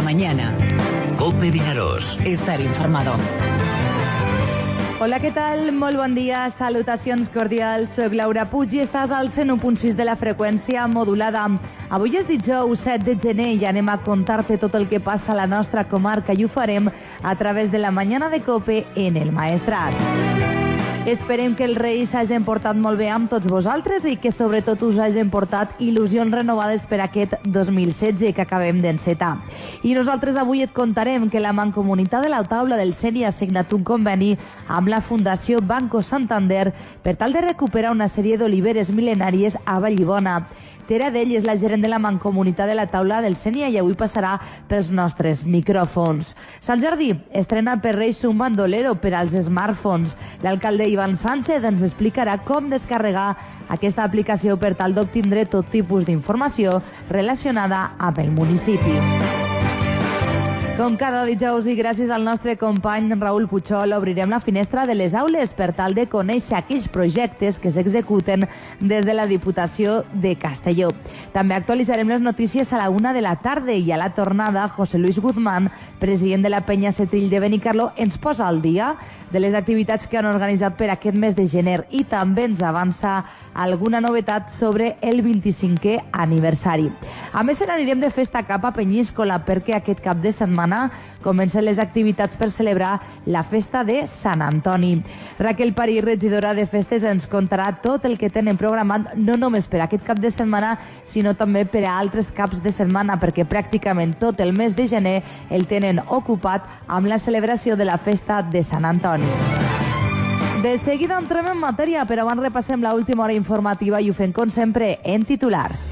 mañana. COPE Vinaròs. Estar informado. Hola, què tal? Molt bon dia, salutacions cordials. Soc Laura Puig i estàs al 101.6 de la freqüència modulada. Avui és dijous 7 de gener i anem a contar-te tot el que passa a la nostra comarca i ho farem a través de la mañana de COPE en el Maestrat. Esperem que els Reis s'hagin portat molt bé amb tots vosaltres i que sobretot us hagin portat il·lusions renovades per aquest 2016 que acabem d'encetar. I nosaltres avui et contarem que la Mancomunitat de la Taula del Sénia ha signat un conveni amb la Fundació Banco Santander per tal de recuperar una sèrie d'oliveres mil·lenàries a Vallibona. Tere Dell és la gerent de la Mancomunitat de la Taula del Sénia i avui passarà pels nostres micròfons. Sant Jordi estrena per Reis un bandolero per als smartphones. L'alcalde Ivan Sánchez ens explicarà com descarregar aquesta aplicació per tal d'obtindre tot tipus d'informació relacionada amb el municipi. Com cada dijous i gràcies al nostre company Raül Puchol obrirem la finestra de les aules per tal de conèixer aquells projectes que s'executen des de la Diputació de Castelló. També actualitzarem les notícies a la 1 de la tarda i a la tornada José Luis Guzmán, president de la Penya Setrill de Benicarló, ens posa al dia de les activitats que han organitzat per aquest mes de gener i també ens avança alguna novetat sobre el 25è aniversari. A més, anirem de festa cap a Penyíscola perquè aquest cap de setmana comencen les activitats per celebrar la festa de Sant Antoni. Raquel Parí, regidora de festes, ens contarà tot el que tenen programat no només per aquest cap de setmana, sinó també per a altres caps de setmana, perquè pràcticament tot el mes de gener el tenen ocupat amb la celebració de la festa de Sant Antoni. De seguida entrem en matèria, però abans repassem l'última hora informativa i ho fem, com sempre, en titulars.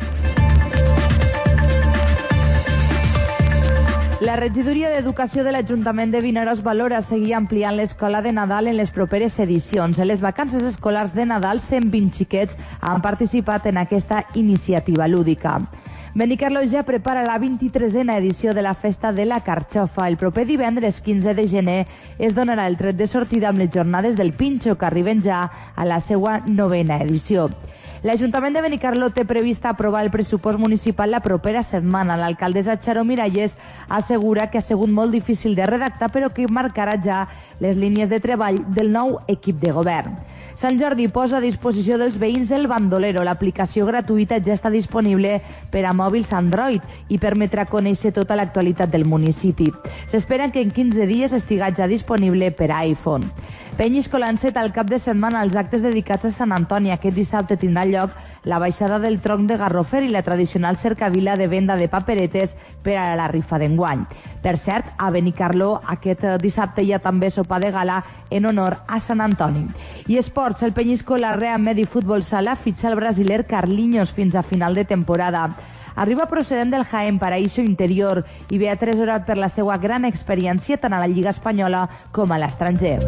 La regidoria d'Educació de l'Ajuntament de Vinaròs valora seguir ampliant l'escola de Nadal en les properes edicions. En les vacances escolars de Nadal, 120 xiquets han participat en aquesta iniciativa lúdica. Benicarló ja prepara la 23a edició de la Festa de la Carxofa. El proper divendres 15 de gener es donarà el tret de sortida amb les jornades del Pinxo, que arriben ja a la seva 9a edició. L'Ajuntament de Benicarló té previst aprovar el pressupost municipal la propera setmana. L'alcaldessa Charo Miralles assegura que ha sigut molt difícil de redactar, però que marcarà ja les línies de treball del nou equip de govern. Sant Jordi posa a disposició dels veïns el bandolero. L'aplicació gratuïta ja està disponible per a mòbils Android i permetrà conèixer tota l'actualitat del municipi. S'espera que en 15 dies estigui ja disponible per a iPhone. Penyíscola enceta al cap de setmana els actes dedicats a Sant Antoni. Aquest dissabte tindrà lloc la baixada del tronc de Garrofer i la tradicional cercavila de venda de paperetes per a la rifa d'enguany. Per cert, a Benicarló aquest dissabte hi ha també sopa de gala en honor a Sant Antoni. I esports, el Penyíscola Real Medi Futbol Sala fitxa el brasiler Carlinhos fins a final de temporada. Arriba procedent del Jaén Paraíso Interior i ve atresorat per la seva gran experiència tant a la Lliga Espanyola com a l'estranger.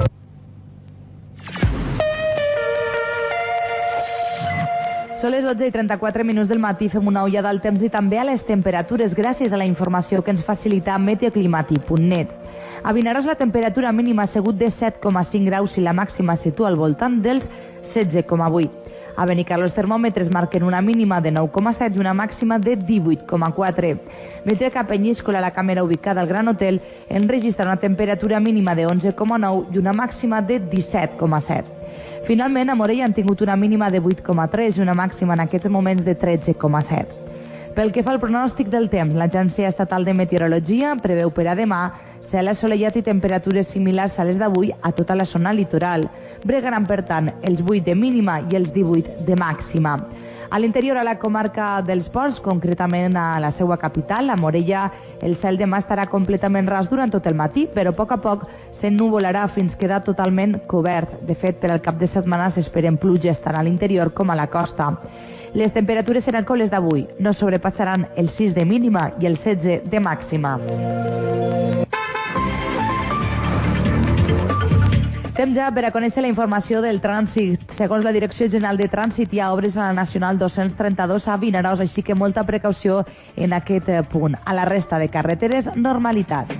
Són les 12:34 del matí, fem una ullada al temps i també a les temperatures gràcies a la informació que ens facilita meteoclimàtic.net. A Vinaròs la temperatura mínima ha sigut de 7,5 graus i la màxima situa al voltant dels 16,8. A Benicarló els termòmetres marquen una mínima de 9,7 i una màxima de 18,4. Mentre que a Penyíscola, la càmera ubicada al Gran Hotel, enregistra una temperatura mínima de 11,9 i una màxima de 17,7. Finalment, a Morella han tingut una mínima de 8,3 i una màxima en aquests moments de 13,7. Pel que fa al pronòstic del temps, l'Agència Estatal de Meteorologia preveu per a demà cel assolellat i temperatures similars a les d'avui a tota la zona litoral. Bregaran, per tant, els 8 de mínima i els 18 de màxima. A l'interior, a la comarca dels Ports, concretament a la seva capital, a Morella, el cel demà estarà completament ras durant tot el matí, però a poc s'ennuvolarà fins quedar totalment cobert. De fet, per al cap de setmana s'esperen pluges tant a l'interior com a la costa. Les temperatures seran com les d'avui, no sobrepassaran el 6 de mínima i el 16 de màxima. Temps ja per a conèixer la informació del trànsit. Segons la Direcció General de Trànsit, hi ha obres a la Nacional 232 a Vinaròs, així que molta precaució en aquest punt. A la resta de carreteres, normalitat.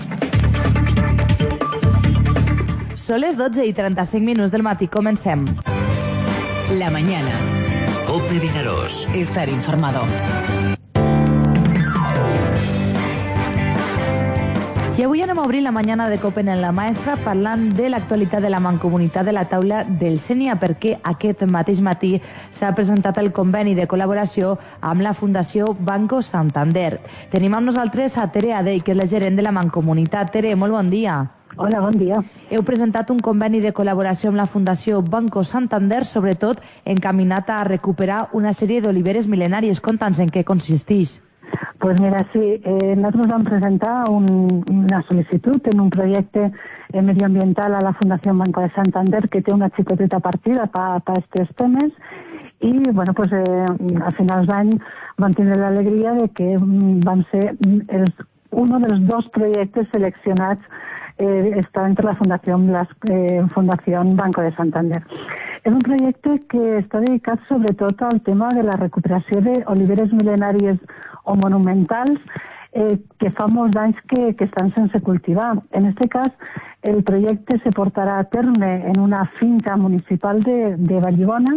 Són les 12:35 del matí. Comencem. La mañana. COPE Vinaròs. Estar informado. I avui anem a obrir la mañana de Copen en la Maestra parlant de l'actualitat de la Mancomunitat de la taula del Sénia, perquè aquest mateix matí s'ha presentat el conveni de col·laboració amb la Fundació Banco Santander. Tenim amb nosaltres a Tere Adell, que és la gerent de la Mancomunitat. Tere, molt bon dia. Hola, bon dia. Heu presentat un conveni de col·laboració amb la Fundació Banco Santander, sobretot encaminat a recuperar una sèrie d'oliveres mil·lenàries. Conta'ns en què consisteix. Pues mira, sí, nosaltres vam presentar una sol·licitud en un projecte medioambiental a la Fundació Banco de Santander que té una xicoteta partida per aquests temes i bueno, pues, a finals d'any vam tindre l'alegria de que van ser un dels dos projectes seleccionats està entre la Fundació Banco de Santander. És un projecte que està dedicat sobretot al tema de la recuperació d'oliveres mil·lenàries o monumentals que fa molts anys que estan sense cultivar. En aquest cas, el projecte se portarà a terme en una finca municipal de Vallibona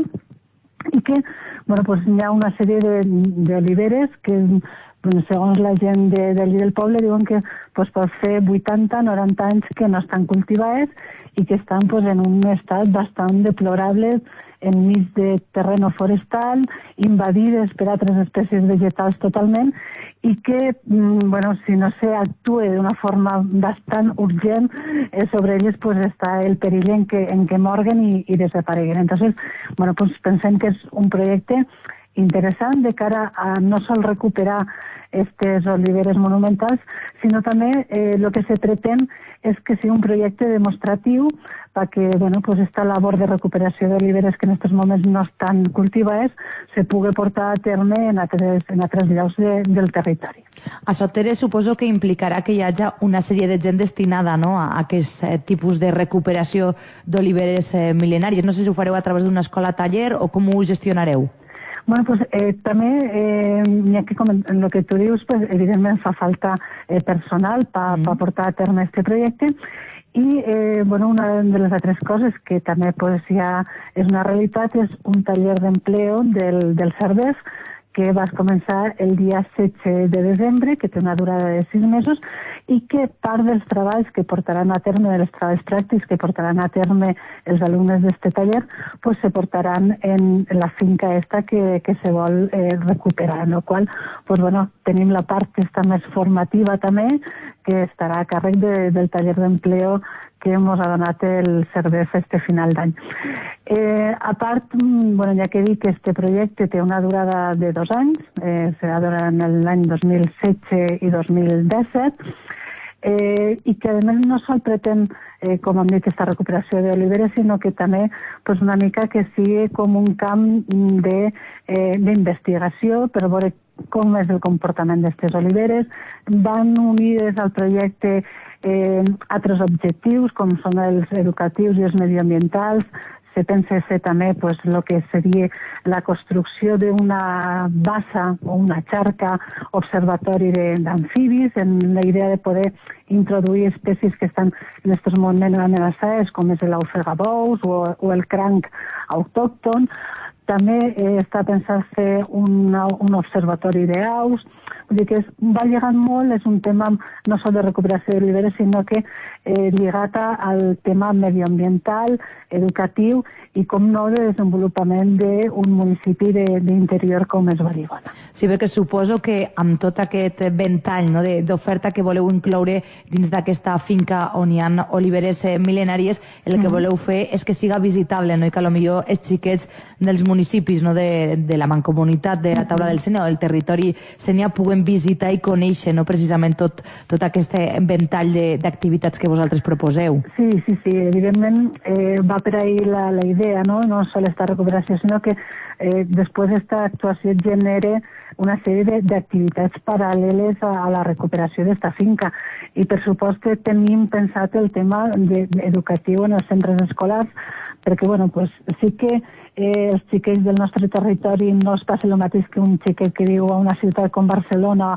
i que bueno, pues, hi ha una sèrie d'oliveres que segons la gent d'allí del poble diuen que pues, pot fer 80-90 anys que no estan cultivades i que estan pues, en un estat bastant deplorable enmig de terreno forestal, invadides per altres espècies vegetals totalment i que, bueno, si no s'actua d'una forma bastant urgent, sobre elles pues, està el perill en què morguen i desapareguen. Entonces, bueno, pues, pensem que és un projecte interessant de cara a no sol recuperar aquestes oliveres monumentals, sinó també el que se pretén és que sigui un projecte demostratiu perquè bueno, pues esta labor de recuperació d'oliveres que en aquests moments no estan cultivades se pugui portar a terme en altres llocs del territori. Això, Tere, suposo que implicarà que hi hagi una sèrie de gent destinada, no, a aquest tipus de recuperació d'oliveres mil·lenàries. No sé si ho fareu a través d'una escola-taller o com ho gestionareu. Bueno, pues també, el que tu dius, pues, evidentment fa falta personal per portar a terme aquest projecte i bueno, una de les altres coses que també pues, ja és una realitat és un taller d'empleo del Cervef que va començar el dia 16 de desembre, que té una durada de 6 mesos, i que part dels treballs que portaran a terme, dels treballs pràctics que portaran a terme els alumnes d'aquest taller, pues, se portaran en la finca esta que se vol recuperar, en la qual pues, bueno, tenim la part que està més formativa també, que estarà a càrrec del taller d'empleo que ens ha donat el Cervef este final d'any. A part, bueno, ja que he dit que este projecte té una durada de 2 anys, serà durant l'any 2016 i 2017, i que a més no sol pretén, com hem dit, aquesta recuperació d'oliveres, sinó que també pues, una mica que sigui com un camp d'investigació per veure com és el comportament d'aquestes oliveres. Van unides al projecte altres objectius, com són els educatius i els medioambientals. Se pensa ser també pues, el que seria la construcció d'una bassa o una xarca observatori d'amfibis, en la idea de poder introduir espècies que estan en aquests moments amenaçades, com és l'ofegabous o el cranc autòcton. També està pensat fer un observatori d'aus. Vull dir que va lligant molt, és un tema no sols de recuperació d'oliveres, sinó que lligat al tema medioambiental, educatiu i, com no, de desenvolupament d'un municipi d'interior com és Vallibona. Sí, perquè suposo que amb tot aquest ventall d'oferta que voleu incloure dins d'aquesta finca on hi ha oliveres mil·lenàries, el que voleu fer és que siga visitable, no? I que potser els xiquets dels municipis de la Mancomunitat de la taula del Sénia o del territori Sénia puguen visitar i conèixer precisament tot aquest ventall d'activitats que vosaltres proposeu. Sí, evidentment va per ahí la idea, no sol esta recuperació, sinó que després aquesta actuació genera una sèrie d'activitats paral·leles a la recuperació d'esta finca. I per supost que tenim pensat el tema educatiu en els centres escolars, perquè bueno, pues, sí que els xiquets del nostre territori no es passa el mateix que un xiquet que viu a una ciutat com Barcelona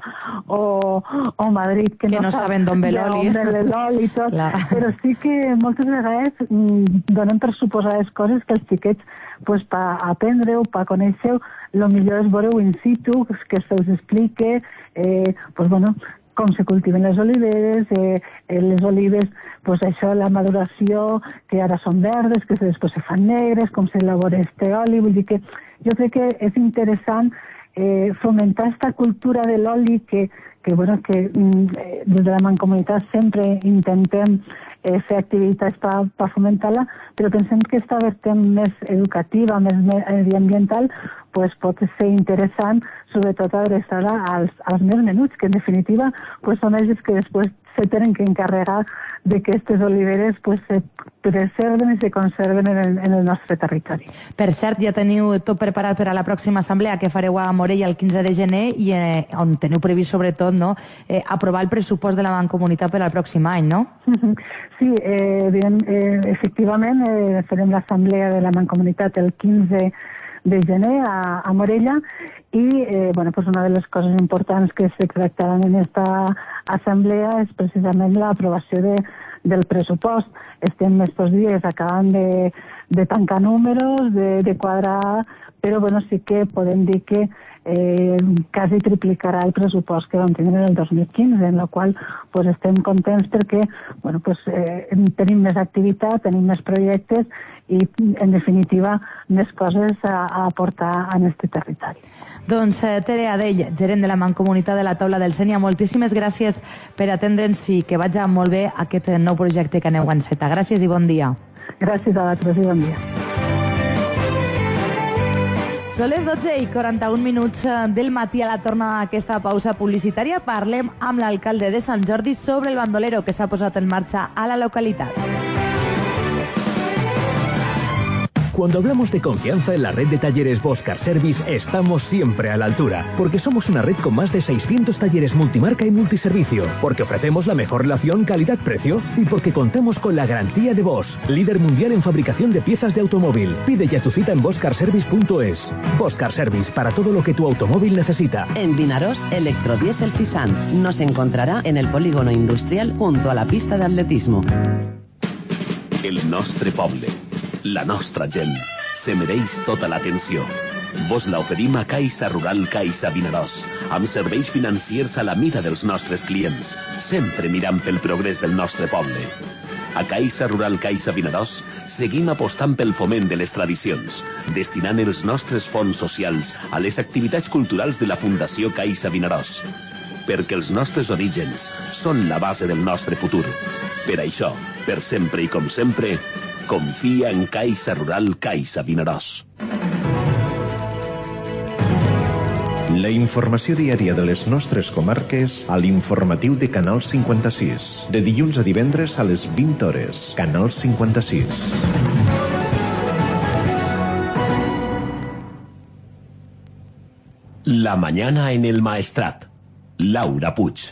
o Madrid, que no saben d'on ve l'oli i tot, però sí que moltes vegades donem per suposades coses que els xiquets pues, per aprendre-ho, per conèixer-ho, el millor és veure-ho in situ, que se us explique, pues, bueno, com se cultiven les oliveres, les olives, pues això, la maduració, que ara són verdes, que després se fan negres, com s'elabora este oli. Vull dir que jo crec que és interessant fomentar aquesta cultura de l'oli que des de la Mancomunitat sempre intentem fer activitats per fomentar-la, però pensem que aquesta vertent més educativa, més mediambiental, pues, pot ser interessant, sobretot adreçada als més menuts, que en definitiva pues, són ells que després se tenen que encarregar de que aquestes oliveres pues, se preserven i se conserven en el nostre territori. Per cert, ja teniu tot preparat per a la pròxima assemblea que fareu a Morella el 15 de gener i on teniu previst sobretot aprovar el pressupost de la Mancomunitat per al pròxim any, no? Sí, efectivament farem l'assemblea de la Mancomunitat el 15 de gener a Morella i pues una de les coses importants que se tractaran en aquesta assemblea és precisament l'aprovació del pressupost. Estem estos dies acabant de tancar números, de quadrar, però sí que podem dir que quasi triplicarà el pressupost que vam tindre en el 2015, en la qual pues, estem contents perquè tenim més activitat, tenim més projectes i, en definitiva, més coses a aportar en aquest territori. Doncs Tere Adell, gerent de la Mancomunitat de la Taula del Sénia, moltíssimes gràcies per atendre'ns i que vagi molt bé aquest nou projecte que aneu a encetar. Gràcies i bon dia. Gràcies a vosaltres i bon dia. Són les 12:41 del matí. A la torna d'aquesta pausa publicitària parlem amb l'alcalde de Sant Jordi sobre el bandolero que s'ha posat en marxa a la localitat. Cuando hablamos de confianza en la red de talleres Boscar Service, estamos siempre a la altura, porque somos una red con más de 600 talleres multimarca y multiservicio, porque ofrecemos la mejor relación calidad-precio y porque contamos con la garantía de Bosch, líder mundial en fabricación de piezas de automóvil. Pide ya tu cita en boscarservice.es. Boscar Service, para todo lo que tu automóvil necesita. En Vinaròs, Electrodiesel Fisant. Nos encontrará en el polígono industrial junto a la pista de atletismo. El nostre poble, la nostra gent, se mereix tota l'atenció. Vos la oferim a Caixa Rural Caixa Vinaròs, amb serveis financiers a la mida dels nostres clients, sempre mirant pel progrés del nostre poble. A Caixa Rural Caixa Vinaròs seguim apostant pel foment de les tradicions, destinant els nostres fons socials a les activitats culturals de la Fundació Caixa Vinaròs, perquè els nostres orígens són la base del nostre futur. Per això, per sempre i com sempre, confia en Caixa Rural Caixa Vinaròs. La informació diària de les nostres comarques a l'informatiu de Canal 56. De dilluns a divendres a les 20 hores. Canal 56. La mañana en el Maestrat. Laura Puig.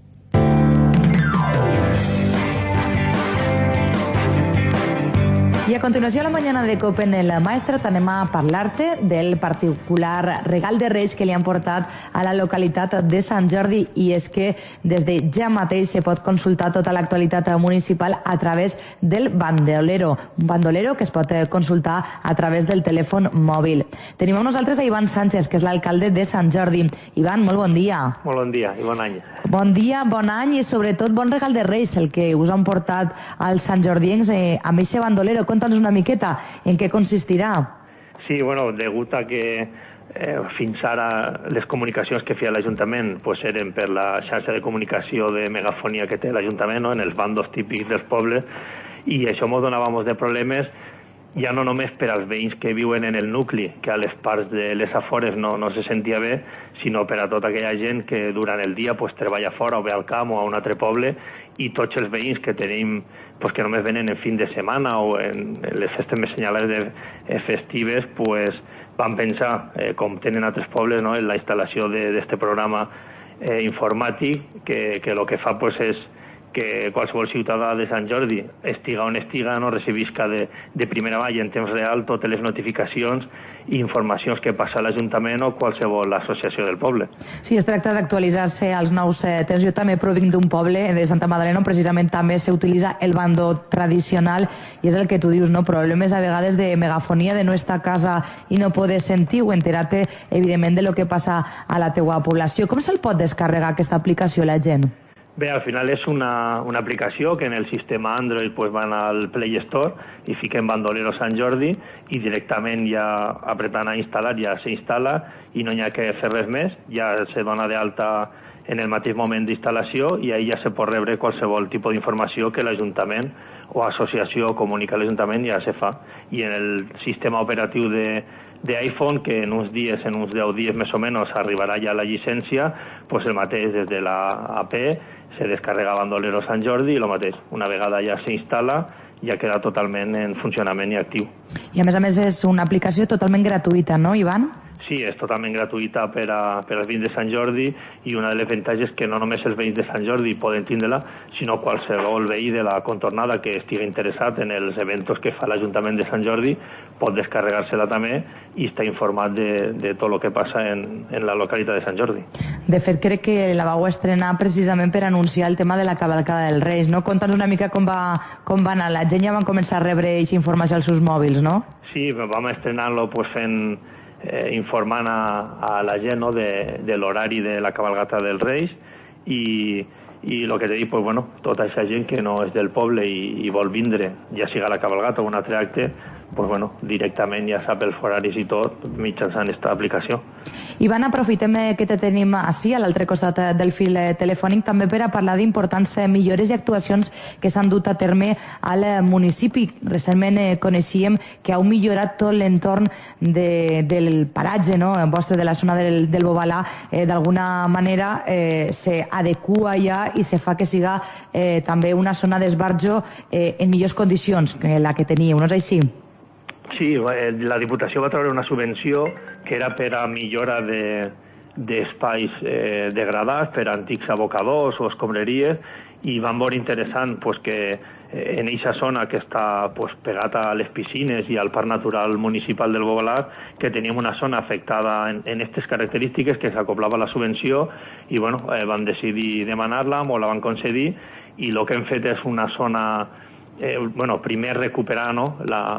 I a continuació, a la mañana de COPE en el Maestrat, anem a parlar-te del particular regal de Reis que li han portat a la localitat de Sant Jordi, i és que des de ja mateix se pot consultar tota l'actualitat municipal a través del bandolero, un bandolero que es pot consultar a través del telèfon mòbil. Tenim amb nosaltres a Ivan Sánchez, que és l'alcalde de Sant Jordi. Ivan, molt bon dia. Molt bon dia i bon any. Bon dia, bon any i sobretot bon regal de Reis, el que us han portat als santjordiencs amb aquest bandolero. Conta'ns una miqueta en què consistirà. Sí, bueno, degut a que fins ara les comunicacions que feia l'Ajuntament pues, eren per la xarxa de comunicació de megafonia que té l'Ajuntament, no? En els bandos típics dels pobles, i això ens donava molts de problemes, ja no només per als veïns que viuen en el nucli, que a les parts de les afores no se sentia bé, sinó per a tota aquella gent que durant el dia pues, treballa fora o ve al camp o a un altre poble, i tots els veïns que tenim pues, que només venen en fin de setmana o en les festes més senyalades festives, pues, van pensar, com tenen altres pobles, no? En la instal·lació d'aquest programa informàtic, que el que fa pues, és que qualsevol ciutadà de Sant Jordi, estiga on estiga, no recibisca de primera mà i en temps real totes les notificacions i informacions que passa a l'Ajuntament o qualsevol associació del poble. Sí, es tracta d'actualitzar-se als nous temps. Jo també provinc d'un poble de Santa Madalena on precisament també s'utilitza el bando tradicional i és el que tu dius, no? Problemes a vegades de megafonia, de no estar a casa i no poder sentir o enterar-te, evidentment, de lo que passa a la teua població. Com se'l pot descarregar aquesta aplicació la gent? Bé, al final és una aplicació que en el sistema Android pues, van al Play Store i fiquen Bandolero Sant Jordi i directament ja apretant a instal·lar ja s'instal·la i no hi ha que fer res més, ja se dona d'alta en el mateix moment d'instal·lació i ahir ja se pot rebre qualsevol tipus d'informació que l'Ajuntament o associació comunica a l'Ajuntament ja se fa. I en el sistema operatiu d'iPhone, que en uns 10 dies més o menys arribarà ja la llicència, pues el mateix des de la AP se descarrega Bandolero Sant Jordi i el mateix. Una vegada ja s'instal·la, ja queda totalment en funcionament i actiu. I a més és una aplicació totalment gratuïta, no, Ivan? Sí, és totalment gratuïta per als veïns de Sant Jordi i una de les avantatges és que no només els veïns de Sant Jordi poden tindre-la, sinó qualsevol veí de la contornada que estigui interessat en els eventos que fa l'Ajuntament de Sant Jordi pot descarregar-se-la també i estar informat de tot el que passa en la localitat de Sant Jordi. De fet, crec que la vau estrenar precisament per anunciar el tema de la cavalcada dels Reis, no? Conta'ns una mica com va anar. La gent ja van començar a rebre aquesta informació als seus mòbils, no? Sí, vam estrenar-lo pues, fent informant a la gent, no, de l'horari de la cabalgata dels Reis i el que t'he dit, pues, bueno, tota aquesta gent que no és del poble i vol vindre, ja siga la cabalgata o un altre acte, pues, bueno, directament ja sap els horaris i tot mitjançant aquesta aplicació. Ivan, aprofitem que te tenim així, a l'altre costat del fil telefònic, també per a parlar d'importants millores i actuacions que s'han dut a terme al municipi. Recentment coneixíem que heu millorat tot l'entorn del paratge, no?, vostre, de la zona del Bobalà, d'alguna manera s'adequa ja i se fa que siga també una zona d'esbarjo en millors condicions que la que teníeu, no és així? Sí, la Diputació va treure una subvenció que era per a millora d'espais degradats per a antics abocadors o escombraries i van veure interessant pues, que en aquesta zona que està pues, pegada a les piscines i al Parc Natural Municipal del Bobalà, que teníem una zona afectada en aquestes característiques que s'acoplava a la subvenció i bueno, van decidir demanar-la, o la van concedir i el que hem fet és una zona, primer recuperar, no,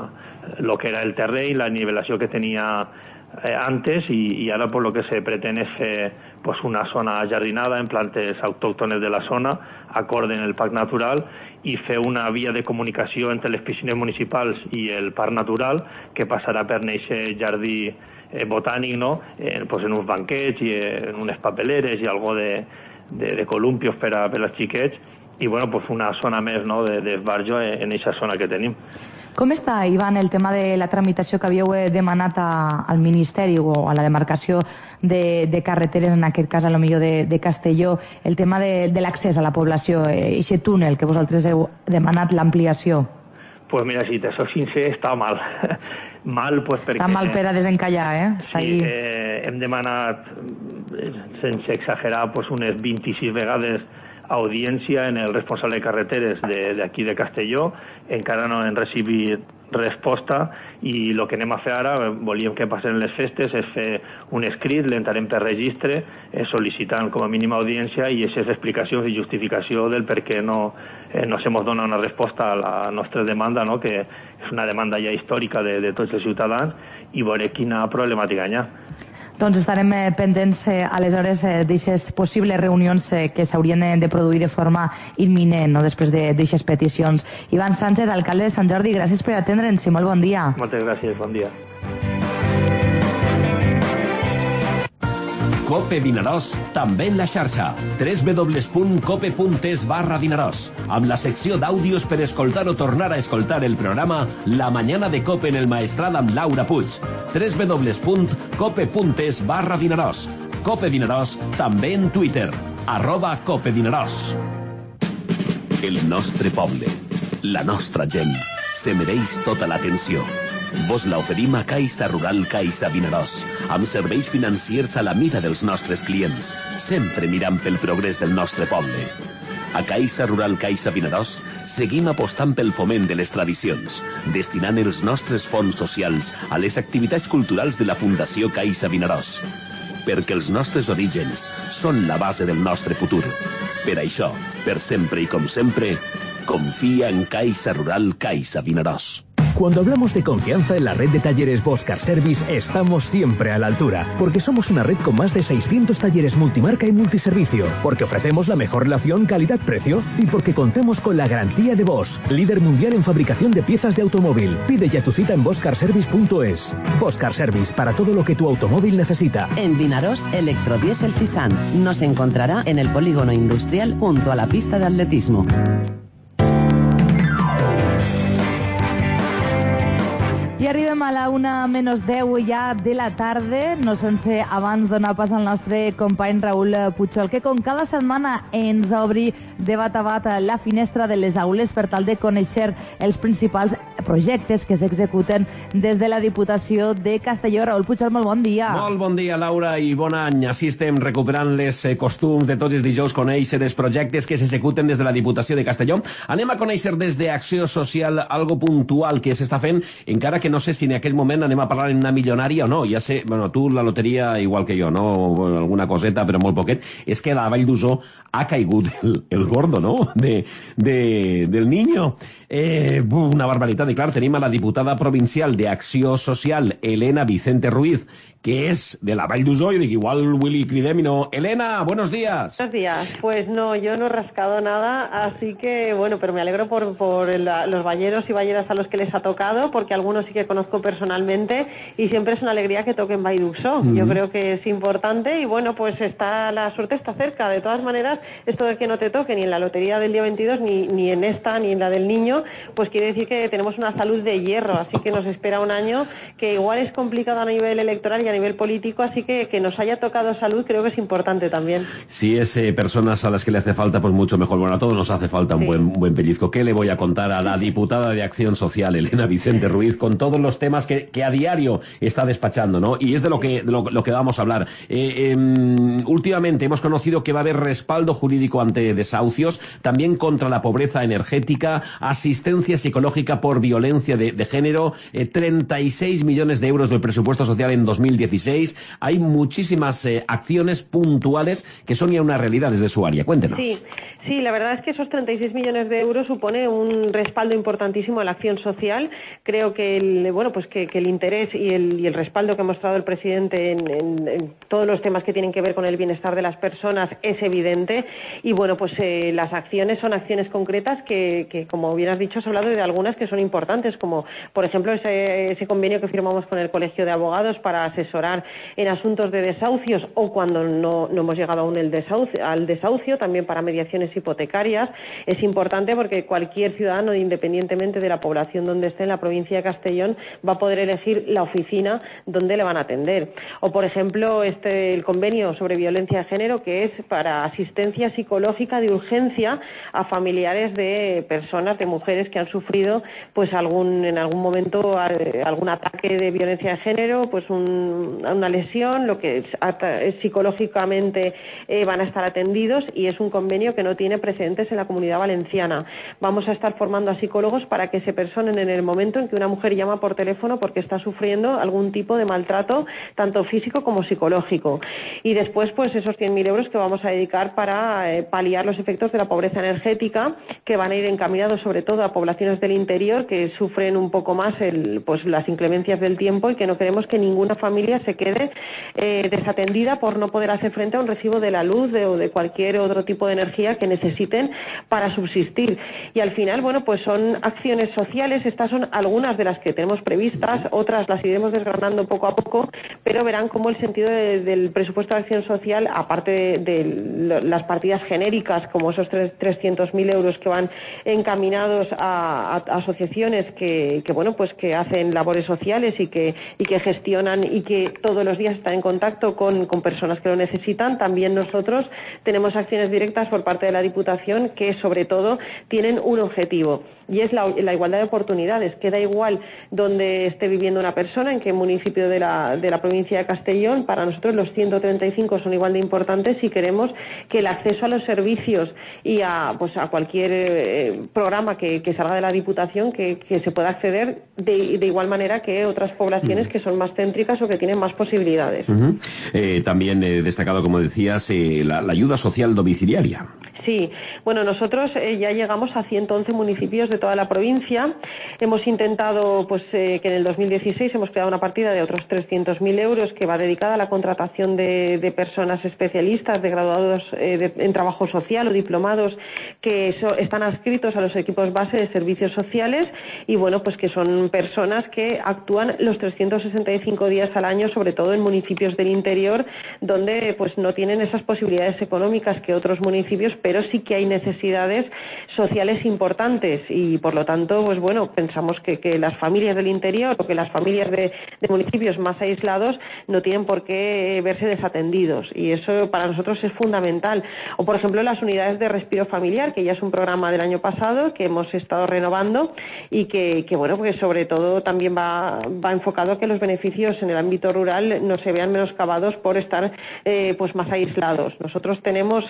lo que era el terreny, la nivelació que tenia antes i ara pues, lo que se pretén és fer pues, una zona jardinada en plantes autòctones de la zona, acord en el Parc Natural i fer una via de comunicació entre les piscines municipals i el Parc Natural que passarà per néixer jardí botànic, no? Pues en uns banquets i en unes papeleres i algo de columpios per als xiquets i bueno, pues una zona més, no, d'esbarjo en aquesta zona que tenim. Com està, Ivan, el tema de la tramitació que havíeu demanat al Ministeri o a la demarcació de carreteres, en aquest cas, a lo millor de Castelló, el tema de l'accés a la població, aquest túnel que vosaltres heu demanat l'ampliació? Pues mira, si te soc sincer, està mal. Mal, pues perquè... Està mal per a desencallar, Sí, hem demanat, sense exagerar, pues unes 26 vegades audiència en el responsable de carreteres d'aquí de Castelló, encara no hem recibit resposta i el que anem a fer ara, volíem que passen les festes, és fer un escrit, l'entrarem per registre, sol·licitant com a mínim audiència i aquestes explicacions i justificació del per què no se mos dona una resposta a la nostra demanda, no? Que és una demanda ja històrica de tots els ciutadans i veure quina problemàtica hi ha. Doncs estarem pendents aleshores d'aquestes possibles reunions que s'haurien de produir de forma imminent, no? Després d'aquestes peticions. Ivan Sánchez, alcalde de Sant Jordi, gràcies per atendre'ns i molt bon dia. Moltes gràcies, bon dia. Cope Vinaròs, també en la xarxa. www.cope.es/Vinaròs. Amb la secció d'àudios per escoltar o tornar a escoltar el programa La Mañana de Cope en el Maestrat amb Laura Puig. www.cope.es/Vinaròs. Cope Vinaròs, també en Twitter. @CopeVinaròs. El nostre poble, la nostra gent, se mereix tota l'atenció. Vos l'oferim a Caixa Rural Caixa Vinaròs, amb serveis financiers a la mira dels nostres clients, sempre mirant pel progrés del nostre poble. A Caixa Rural Caixa Vinaròs seguim apostant pel foment de les tradicions, destinant els nostres fons socials a les activitats culturals de la Fundació Caixa Vinaròs. Perquè els nostres orígens són la base del nostre futur. Per això, per sempre i com sempre, confía en Caixa Rural Caixa Vinaròs. Cuando hablamos de confianza en la red de talleres Boscar Service, estamos siempre a la altura, porque somos una red con más de 600 talleres multimarca y multiservicio, porque ofrecemos la mejor relación calidad-precio y porque contamos con la garantía de Bosch, líder mundial en fabricación de piezas de automóvil. Pide ya tu cita en boscarservice.es. Boscar Service, para todo lo que tu automóvil necesita. En Vinaròs, Electrodiesel Fisant. Nos encontrará en el polígono industrial junto a la pista de atletismo. I arribem a la 1:10 ja de la tarda, no sense abans donar pas al nostre company Raül Puigol, que com cada setmana ens obri de bat a bat la finestra de les aules per tal de conèixer els principals projectes que s'executen des de la Diputació de Castelló. Raül Puigol, molt bon dia. Molt bon dia, Laura, i bon any. Així estem recuperant les costums de tots els dijous, conèixer els projectes que s'executen des de la Diputació de Castelló. Anem a conèixer des d'Acció Social algo puntual que s'està fent, encara que no sé si en aquell moment anem a parlar en una milionària o no. Ja sé, bueno, tu la loteria igual que jo, no? Alguna coseta, però molt poquet. És que a la Vall d'Uso ha caigut el gordo, no? Del niño. Una barbaritat. I clar, tenim a la diputada provincial d'Acció Social, Elena Vicente Ruiz, que es de la Vall d'Uso, y digo, igual Willy cridem y no. Elena, buenos días. Buenos días. Pues no, yo no he rascado nada, así que bueno, pero me alegro por los valleros y valleras a los que les ha tocado, porque algunos sí que conozco personalmente y siempre es una alegría que toquen Vall d'Uso. Yo creo que es importante y bueno, pues la suerte está cerca. De todas maneras, esto de que no te toque ni en la lotería del día 22, ni en esta, ni en la del niño, pues quiere decir que tenemos una salud de hierro, así que nos espera un año que igual es complicado a nivel electoral y a nivel político, así que nos haya tocado salud creo que es importante también. Si es personas a las que le hace falta, pues mucho mejor. Bueno, a todos nos hace falta un buen pellizco. ¿Qué le voy a contar a la diputada de Acción Social, Elena Vicente Ruiz, con todos los temas que a diario está despachando, ¿no? Y es de lo que vamos a hablar. Últimamente hemos conocido que va a haber respaldo jurídico ante desahucios, también contra la pobreza energética, asistencia psicológica por violencia de género, 36 millones de euros del presupuesto social en 2016. Hay muchísimas acciones puntuales que son ya una realidad desde su área. Cuéntenos. Sí, la verdad es que esos 36 millones de euros supone un respaldo importantísimo a la acción social. Creo que el interés y el respaldo que ha mostrado el presidente en todos los temas que tienen que ver con el bienestar de las personas es evidente. Y bueno, pues las acciones son acciones concretas que, como bien has dicho, has hablado de algunas que son importantes, como por ejemplo ese convenio que firmamos con el Colegio de Abogados para asesorar en asuntos de desahucios o cuando no hemos llegado aún al desahucio, también para mediaciones hipotecarias. Es importante porque cualquier ciudadano, independientemente de la población donde esté en la provincia de Castellón, va a poder elegir la oficina donde le van a atender. O, por ejemplo, el convenio sobre violencia de género, que es para asistencia psicológica de urgencia a familiares de personas, de mujeres que han sufrido pues en algún momento algún ataque de violencia de género, pues una lesión, lo que es psicológicamente van a estar atendidos, y es un convenio que no tiene precedentes en la Comunidad Valenciana. Vamos a estar formando a psicólogos para que se personen en el momento en que una mujer llama por teléfono porque está sufriendo algún tipo de maltrato, tanto físico como psicológico. Y después, pues esos 100.000 euros que vamos a dedicar para paliar los efectos de la pobreza energética, que van a ir encaminados sobre todo a poblaciones del interior que sufren un poco más las inclemencias del tiempo, y que no queremos que ninguna familia se quede desatendida por no poder hacer frente a un recibo de la luz o de cualquier otro tipo de energía que necesiten para subsistir. Y al final, bueno, pues son acciones sociales. Estas son algunas de las que tenemos previstas, otras las iremos desgranando poco a poco, pero verán cómo el sentido del presupuesto de acción social, aparte de las partidas genéricas, como esos 300.000 euros que van encaminados a asociaciones asociaciones que bueno, pues que hacen labores sociales y que gestionan y que todos los días están en contacto con personas que lo necesitan. También nosotros tenemos acciones directas por parte de la Diputación que sobre todo tienen un objetivo, y es la igualdad de oportunidades. Que da igual donde esté viviendo una persona, en qué municipio de la provincia de Castellón. Para nosotros los 135 son igual de importantes si queremos que el acceso a los servicios y a cualquier programa que salga de la Diputación que se pueda acceder de igual manera que otras poblaciones que son más céntricas o que tienen más posibilidades. También destacado, como decías, la ayuda social domiciliaria. Sí, bueno, nosotros ya llegamos a 111 municipios de toda la provincia. Hemos intentado, que en el 2016 hemos creado una partida de otros 300.000 euros que va dedicada a la contratación de personas especialistas, de graduados en trabajo social o diplomados que están adscritos a los equipos base de servicios sociales y, bueno, pues que son personas que actúan los 365 días al año, sobre todo en municipios del interior, donde pues no tienen esas posibilidades económicas que otros municipios, pero sí que hay necesidades sociales importantes y, por lo tanto, pues bueno, pensamos que las familias del interior o que las familias de municipios más aislados no tienen por qué verse desatendidos, y eso para nosotros es fundamental. O, por ejemplo, las unidades de respiro familiar, que ya es un programa del año pasado que hemos estado renovando y que bueno, pues sobre todo también va enfocado a que los beneficios en el ámbito rural no se vean menoscabados por estar pues más aislados. Nosotros tenemos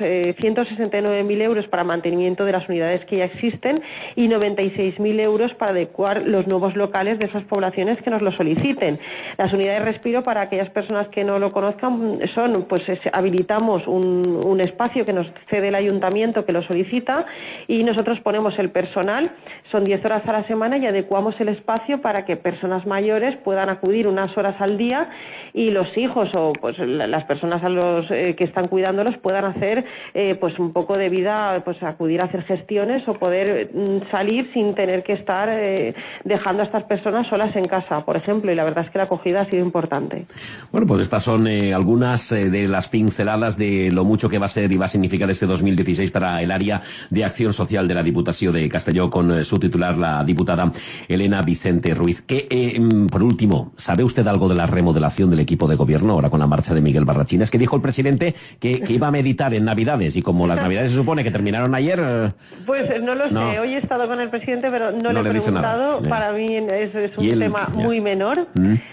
169.000 euros para mantenimiento de las unidades que ya existen y 96.000 euros para adecuar los nuevos locales de esas poblaciones que nos lo soliciten. Las unidades de respiro, para aquellas personas que no lo conozcan, son, pues habilitamos un espacio que nos cede el ayuntamiento que lo solicita y nosotros ponemos el personal, son 10 horas a la semana y adecuamos el espacio para que personas mayores puedan acudir unas horas al día y los hijos o pues las personas a los que están cuidándolos puedan hacer pues un poco de vida, pues acudir a hacer gestiones o poder salir sin tener que estar dejando a estas personas solas en casa, por ejemplo, y la verdad es que la acogida ha sido importante. Bueno, pues estas son algunas de las pinceladas de lo mucho que va a ser y va a significar este 2016 para el área de acción social de la Diputación de Castelló, con su titular, la diputada Elena Vicente Ruiz. Por último, ¿sabe usted algo de la remodelación del equipo de gobierno ahora con la marcha de Miguel Barrachina? Es que dijo el presidente que iba a meditar en Navidades, y como las Navidades se supone que terminaron ayer... Pues no lo sé, hoy he estado con el presidente, pero no le he preguntado. Para mí es un tema muy menor.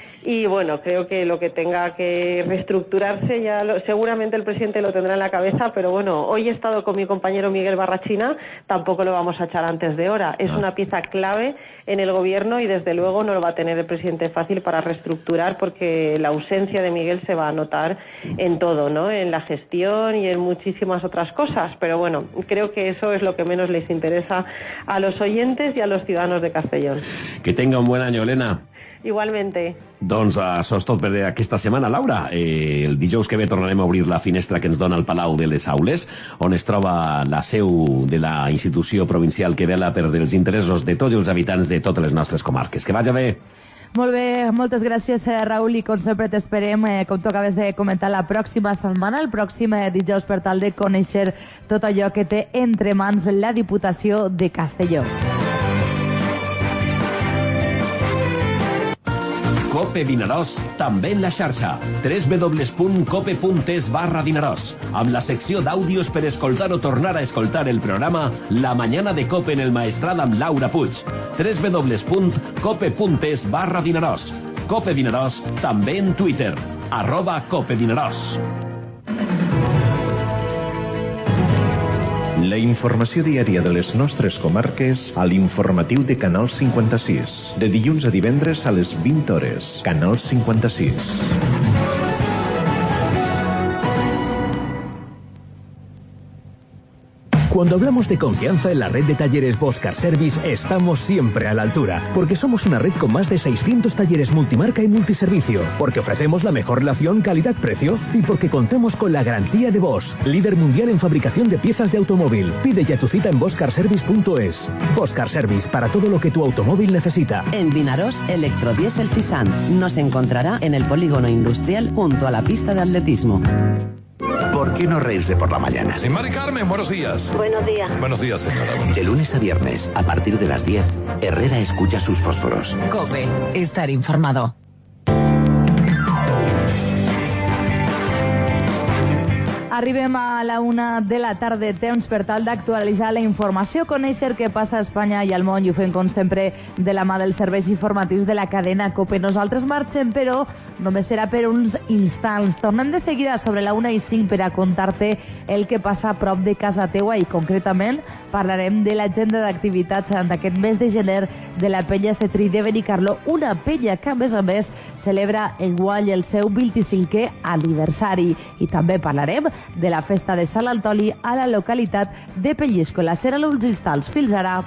Y bueno, creo que lo que tenga que reestructurarse seguramente el presidente lo tendrá en la cabeza, pero bueno, hoy he estado con mi compañero Miguel Barrachina, tampoco lo vamos a echar antes de hora. Es una pieza clave en el gobierno y desde luego no lo va a tener el presidente fácil para reestructurar, porque la ausencia de Miguel se va a notar en todo, ¿no? En la gestión y en muchísimas otras cosas, pero bueno, creo que eso es lo que menos les interesa a los oyentes y a los ciudadanos de Castellón. Que tenga un buen año, Elena. Igualmente. Doncs això és tot per aquesta setmana, Laura. El dijous que ve tornarem a obrir la finestra que ens dona el Palau de les Aules, on es troba la seu de la institució provincial que vela per els interessos de tots els habitants de totes les nostres comarques. Que vagi bé. Molt bé, moltes gràcies, Raül, i com sempre t'esperem, com tu acabes de comentar, la pròxima setmana, el pròxim dijous, per tal de conèixer tot allò que té entre mans la Diputació de Castelló. Cope Vinaròs, també en la xarxa. www.cope.es/Vinaròs. Amb la secció d'àudios per escoltar o tornar a escoltar el programa La Mañana de Cope en el Maestrat amb Laura Puig. www.cope.es/Vinaròs. Cope Vinaròs, també en Twitter. @CopeVinaròs. La informació diària de les nostres comarques a l'informatiu de Canal 56. De dilluns a divendres a les 20 hores. Canal 56. Cuando hablamos de confianza en la red de talleres Boscar Service, estamos siempre a la altura, porque somos una red con más de 600 talleres multimarca y multiservicio, porque ofrecemos la mejor relación calidad-precio y porque contamos con la garantía de Bosch, líder mundial en fabricación de piezas de automóvil. Pide ya tu cita en boscarservice.es. Boscar Service, para todo lo que tu automóvil necesita. En Vinaròs, Electrodiesel Fisant. Nos encontrará en el polígono industrial junto a la pista de atletismo. ¿Por qué no reírse por la mañana? Sí, Mari Carmen, buenos días. Buenos días. Buenos días, señora. De lunes a viernes, a partir de las 10, Herrera escucha sus fósforos. COPE. Estar informado. Arribem a la 1 de la tarda, temps per tal d'actualitzar la informació, conèixer què passa a Espanya i al món, i ho fem, com sempre, de la mà dels serveis informatius de la cadena COPE. Nosaltres marxem, però només serà per uns instants. Tornem de seguida sobre la 1:05 per a contar-te el que passa a prop de casa teua, i concretament parlarem de l'agenda d'activitats d'aquest mes de gener de la Penya Cetri de Benicarló, una penya que, a més, celebra enguany el seu 25è aniversari. I també parlarem de la festa de Sant Antoni a la localitat de Penyíscola. Seran uns instants. Fins ara.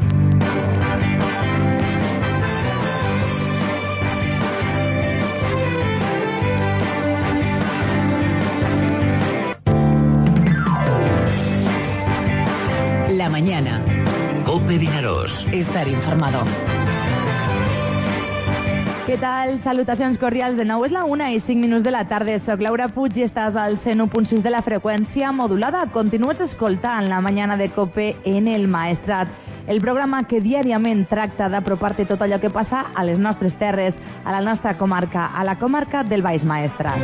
La mañana. COPE Vinaròs. Estar informado. Què tal? Salutacions cordials de nou. És la 1:05 de la tarda. Soc Laura Puig i estàs al 101.6 de la freqüència modulada. Continues escoltant la mañana de COPE en el Maestrat, el programa que diàriament tracta d'apropar-te tot allò que passa a les nostres terres, a la nostra comarca, a la comarca del Baix Maestrat.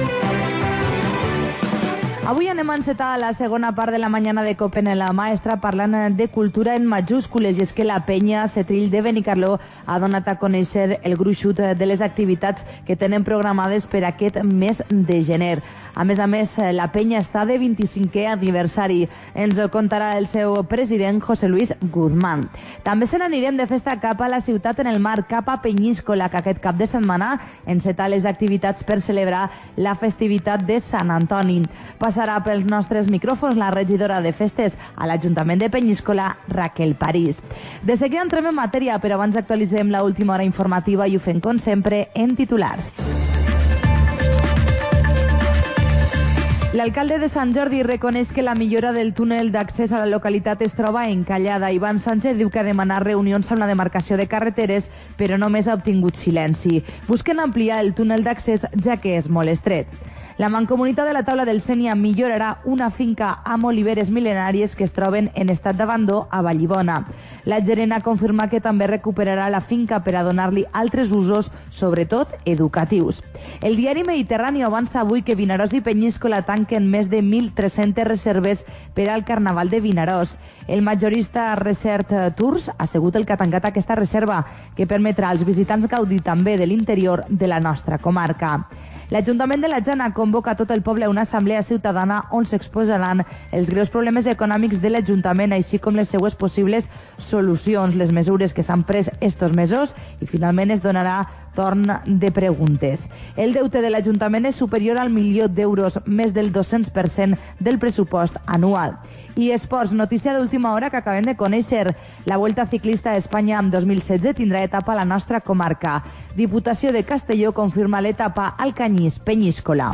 Avui anem a encetar la segona part de la mañana de COPE en la Maestra parlant de cultura en majúscules, i és que la Penya Cetri de Benicarló ha donat a conèixer el gruixut de les activitats que tenen programades per aquest mes de gener. A més, la Penya està de 25è aniversari. Ens ho contarà el seu president, José Luis Guzmán. També se n'anirem de festa cap a la ciutat en el mar, cap a Penyíscola, que aquest cap de setmana enceta les activitats per celebrar la festivitat de Sant Antoni. Passarà pels nostres micròfons la regidora de festes a l'Ajuntament de Penyíscola, Raquel París. De seguida entrem en matèria, però abans actualitzem l'última hora informativa i ho fem, com sempre, en titulars. L'alcalde de Sant Jordi reconeix que la millora del túnel d'accés a la localitat es troba encallada. Iván Sánchez diu que ha demanat reunions amb la demarcació de carreteres, però només ha obtingut silenci. Busquen ampliar el túnel d'accés, ja que és molt estret. La Mancomunitat de la Taula del Sénia millorarà una finca amb oliveres mil·lenàries que es troben en estat d'abandó a Vallibona. La gerent ha confirmat que també recuperarà la finca per a donar-li altres usos, sobretot educatius. El diari Mediterrani avança avui que Vinaròs i Penyíscola tanquen més de 1.300 reserves per al Carnaval de Vinaròs. El majorista Resert Tours ha sigut el que ha tancat aquesta reserva, que permetrà als visitants gaudir també de l'interior de la nostra comarca. L'Ajuntament de la Jana convoca a tot el poble a una assemblea ciutadana on s'exposaran els greus problemes econòmics de l'Ajuntament, així com les seues possibles solucions, les mesures que s'han pres estos mesos, i finalment es donarà torn de preguntes. El deute de l'Ajuntament és superior al 1.000.000 d'euros, més del 200% del pressupost anual. I esports, notícia d'última hora que acabem de conèixer. La Vuelta Ciclista a Espanya en 2016 tindrà etapa a la nostra comarca. Diputació de Castelló confirma l'etapa Alcanyís-Penyíscola.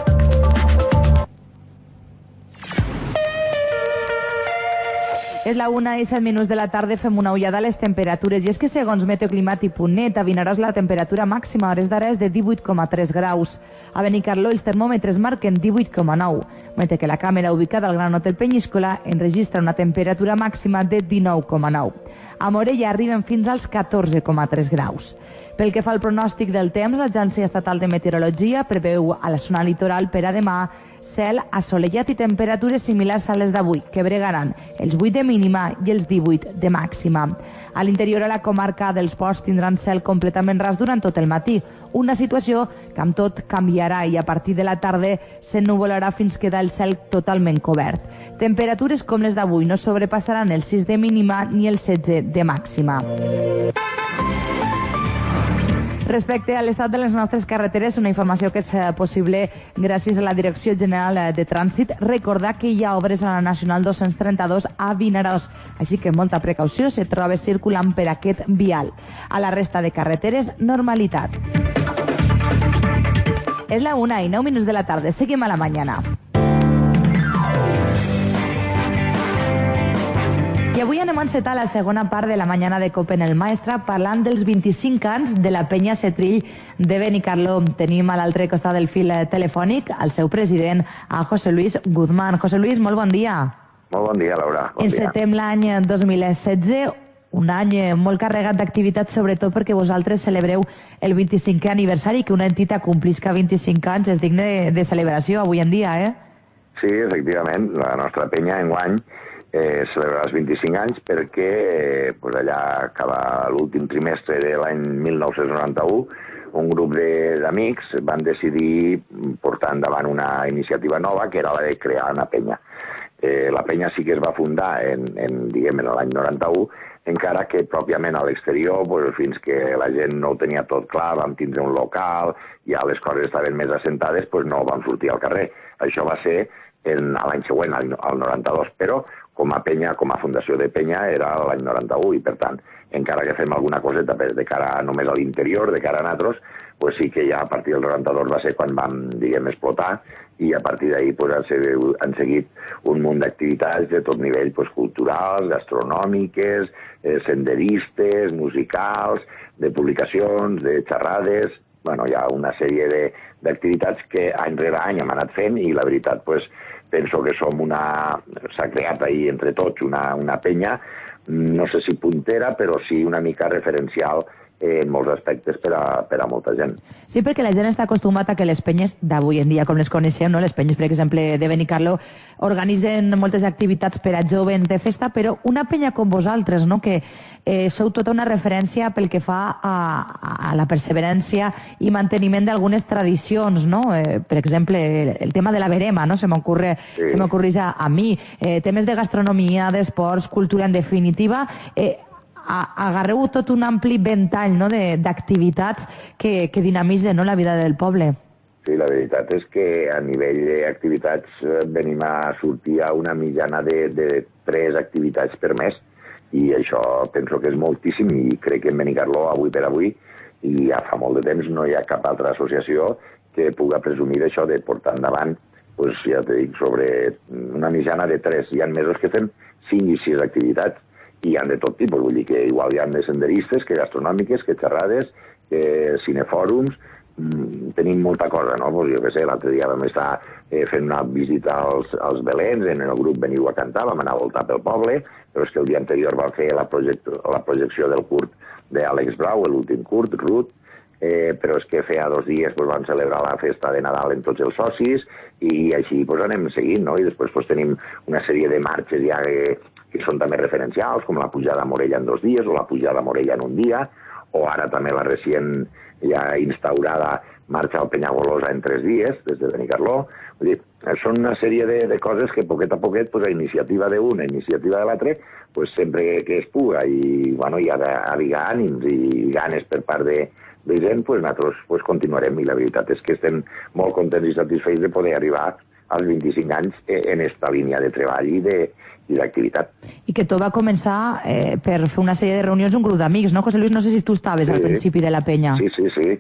És la 1:07 de la tarda, fem una ullada a les temperatures, i és que segons meteoclimàtic.net, a Vinaròs la temperatura màxima a hores d'ara és de 18,3 graus. A Benicarló els termòmetres marquen 18,9, mentre que la càmera ubicada al Gran Hotel Penyíscola enregistra una temperatura màxima de 19,9. A Morella arriben fins als 14,3 graus. Pel que fa al pronòstic del temps, l'Agència Estatal de Meteorologia preveu a la zona litoral per a demà cel assolellat i temperatures similars a les d'avui, que bregaran els 8 de mínima i els 18 de màxima. A l'interior, a la comarca dels Ports, tindran cel completament ras durant tot el matí, una situació que amb tot canviarà i a partir de la tarda s'ennuvolarà fins quedar el cel totalment cobert. Temperatures com les d'avui no sobrepassaran els 6 de mínima ni els 16 de màxima. Respecte a l'estat de les nostres carreteres, una informació que és possible gràcies a la Direcció General de Trànsit. Recordar que hi ha obres a la Nacional 232 a Vinaròs, així que molta precaució se troba circulant per aquest vial. A la resta de carreteres, normalitat. És la 1:09 de la tarda. Seguim a la mañana. I avui anem a encetar la segona part de la mañana de Cope en el Maestre parlant dels 25 anys de la penya Setrill de Benicarló. Tenim a l'altre costat del fil telefònic el seu president, a José Luis Guzmán. José Luis, molt bon dia. Molt bon dia, Laura. Bon dia. Encetem l'any 2016, un any molt carregat d'activitats, sobretot perquè vosaltres celebreu el 25è aniversari, que una entitat complisca 25 anys és digne de celebració avui en dia, eh? Sí, efectivament, la nostra penya enguany celebra els 25 anys perquè allà acaba l'últim trimestre de l'any 1991 un grup d'amics van decidir portar endavant una iniciativa nova que era la de crear una penya. La penya sí que es va fundar en l'any 91, encara que pròpiament a l'exterior, fins que la gent no ho tenia tot clar, vam tindre un local, ja les coses estaven més assentades, no vam sortir al carrer. Això va ser l'any següent, al 92, però com a penya, com a fundació de penya, era l'any 91, i per tant, encara que fem alguna coseta de cara només a l'interior, de cara a nosaltres, sí que ja a partir del 92 va ser quan vam, explotar, i a partir d'ahir han seguit un munt d'activitats de tot nivell, culturals, gastronòmiques, senderistes, musicals, de publicacions, de xerrades. Hi ha una sèrie d'activitats que any rere any hem anat fent i la veritat, penso que s'ha creat ahir entre tots una penya, no sé si puntera, però sí una mica referencial en molts aspectes per a molta gent. Sí, perquè la gent està acostumat a que les penyes d'avui en dia, com les coneixem, no? Les penyes, per exemple, de Benicarló, organitzen moltes activitats per a joves de festa, però una penya com vosaltres, no? Que sou tota una referència pel que fa a la perseverància i manteniment d'algunes tradicions, no? Per exemple, el tema de la verema, no? Se m'ocorreix a mi. Temes de gastronomia, d'esports, cultura, en definitiva, agarreu tot un ampli ventall d'activitats que dinamitzen la vida del poble. Sí, la veritat és que a nivell d'activitats venim a sortir a una mitjana de 3 activitats per mes i això penso que és moltíssim i crec que en Benicarló, avui per avui, i ja fa molt de temps, no hi ha cap altra associació que pugui presumir això de portar endavant, ja t'he dit, sobre una mitjana de 3. Hi ha mesos que fem 5 i 6 activitats i hi ha de tot tipus, vull dir que igual hi ha de senderistes, que gastronòmiques, que xerrades, que cinefòrums, tenim molta cosa, no? Jo què sé, l'altre dia vam estar fent una visita als Belens, en el grup Veniu a cantar, vam anar a voltar pel poble, però és que el dia anterior vam fer la projecció del curt d'Àlex Brau, l'últim curt, Ruth, però és que feia 2 dies vam celebrar la festa de Nadal amb tots els socis i així anem seguint, no? I després tenim una sèrie de marxes ja que són també referencials, com la pujada a Morella en 2 dies o la pujada a Morella en 1 dia, o ara també la recient ja instaurada marxa al Penyagolosa en 3 dies, des de Benicarló. Vull dir, són una sèrie de coses que poquet a poquet, a iniciativa d'un, a iniciativa de l'altre, sempre que es puga i hi ha d'haver ànims i ganes per part de gent, nosaltres continuarem i la veritat és que estem molt contents i satisfets de poder arribar als 25 anys en esta línia de treball i d'activitat. I que tot va començar per fer una sèrie de reunions, un grup d'amics, no, José Luis? No sé si tu estaves al principi de la penya. Sí.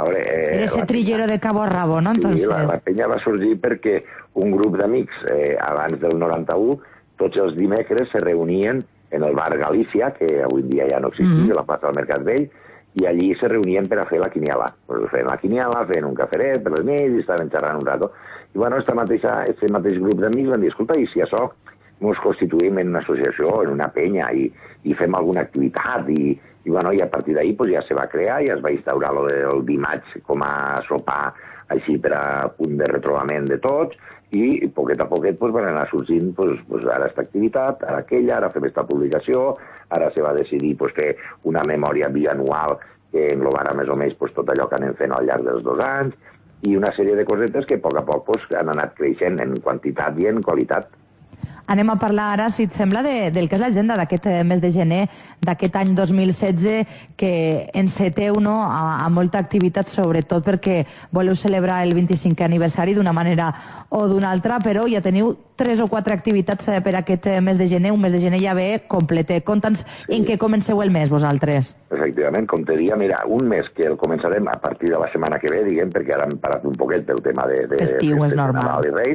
Eres setrillero de cabo a rabo, no? Sí, la penya va sorgir perquè un grup d'amics, abans del 91, tots els dimecres se reunien en el bar Galícia, que avui en dia ja no existeix, a la plaça del Mercat Vell, i allí se reunien per a fer la quiniela. Feien la quiniela, feien un caferet per les nits i estaven xerrant un rato. I aquest mateix grup d'amics van dir, escolta, i si això ens constituïm en una associació, en una penya, i fem alguna activitat, i a partir d'ahir ja se va crear i es va instaurar el dimarts com a sopar així per a punt de retrobament de tots, i poquet a poquet van anar sorgint ara aquesta activitat, ara aquella, ara fem aquesta publicació, ara se va decidir fer una memòria bianual que englobarà més o menys tot allò que anem fent al llarg dels 2 anys, i una sèrie de cosetes que a poc a poc han anat creixent en quantitat i en qualitat. Anem a parlar ara, si et sembla, del que és l'agenda d'aquest mes de gener, d'aquest any 2016, que enceteu a molta activitat, sobretot perquè voleu celebrar el 25è aniversari d'una manera o d'una altra, però ja teniu 3 o 4 activitats per aquest mes de gener, un mes de gener ja ve completet. Conta'ns en què comenceu el mes, vosaltres. Efectivament, com te dia, mira, un mes que el començarem a partir de la setmana que ve, perquè ara hem parat un poquet pel tema de festiu, és normal. Nadal i Reis,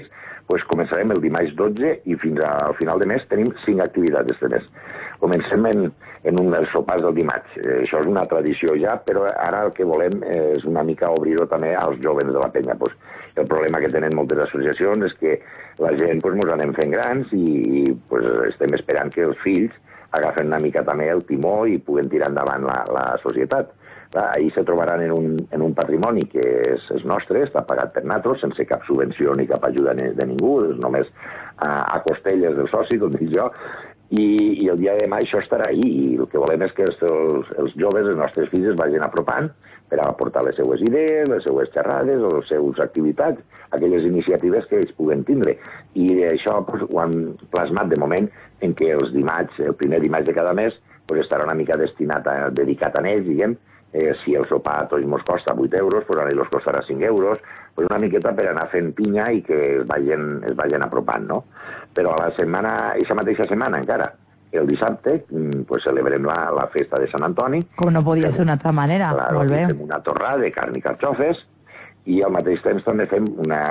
pues començarem el dimarts 12 i fins al final de mes tenim 5 activitats este mes. Comencem en un dels sopars del dimarts. Això és una tradició ja, però ara el que volem és una mica obrir-ho també als joves de la penya. Pues, el problema que tenen moltes associacions és que la gent pues, ens anem fent grans i pues, estem esperant que els fills agafen una mica també el timó i puguen tirar endavant la societat. Ahir se trobaran en un patrimoni que és nostre, està pagat per nosaltres, sense cap subvenció ni cap ajuda de ningú, és només a costelles del soci, com dic jo, i el dia de demà això estarà ahí, i el que volem és que els joves, els nostres fills, es vagin apropant per a aportar les seues idees, les seues xerrades o les seues activitats, aquelles iniciatives que ells puguen tindre. I això pues, ho han plasmat de moment en què els dimarts, el primer dimarts de cada mes, pues, estarà una mica dedicat a ells, diguem. Si el sopar a tots ens costa 8 euros, pues a ells els costarà 5 euros, pues una miqueta per anar fent pinya i que es vagin apropant, no? Però a la setmana, aquesta mateixa setmana encara, el dissabte, pues celebrem la festa de Sant Antoni. Com no podia ser d'una altra manera, claro, molt bé. Fem una torrada de carn i carxofes i al mateix temps també fem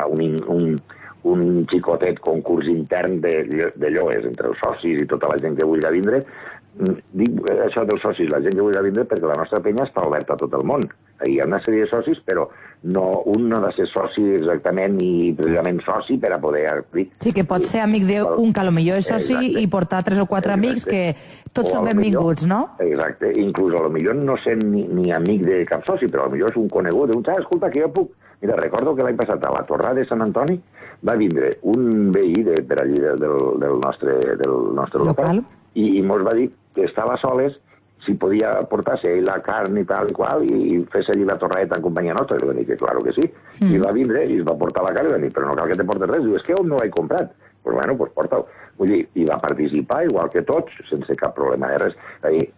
un xicotet concurs intern de lloes entre els socis i tota la gent que vulgui vindre. Dic això dels socis, la gent que vulgui vindre, perquè la nostra penya està oberta a tot el món. Hi ha una sèrie de socis, però un no ha de ser soci exactament ni precisament soci per a poder... Sí, que pot ser amic d'un que potser és soci i portar 3 o 4 amics que tots són benvinguts, no? Exacte, inclús potser no ser ni amic de cap soci, però potser és un conegut, escolta, que jo puc... Mira, recordo que l'any passat a la torrada de Sant Antoni va vindre un veí per allí del nostre local i mos va dir que estava soles si podia portar-se ell la carn i tal i qual i fer-se allí la torradeta en companyia nostra. I va dir que claro que sí. I va vindre i es va portar la carn i va dir, però no cal que te portes res. Diu, és que on no l'he comprat. Pues bueno, pues porta-ho. Vull dir, i va participar igual que tots, sense cap problema de res.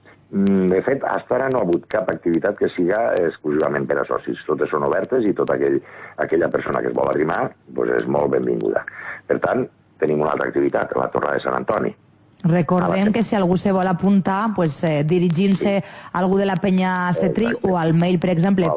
De fet, fins ara no ha hagut cap activitat que siga exclusivament per a socis. Totes són obertes i tota aquella persona que es vol arrimar pues és molt benvinguda. Per tant, tenim una altra activitat, la torrada de Sant Antoni. Recordem que si algú se vol apuntar, pues, dirigint-se a algú de la Penya Cetrill o al mail, per exemple,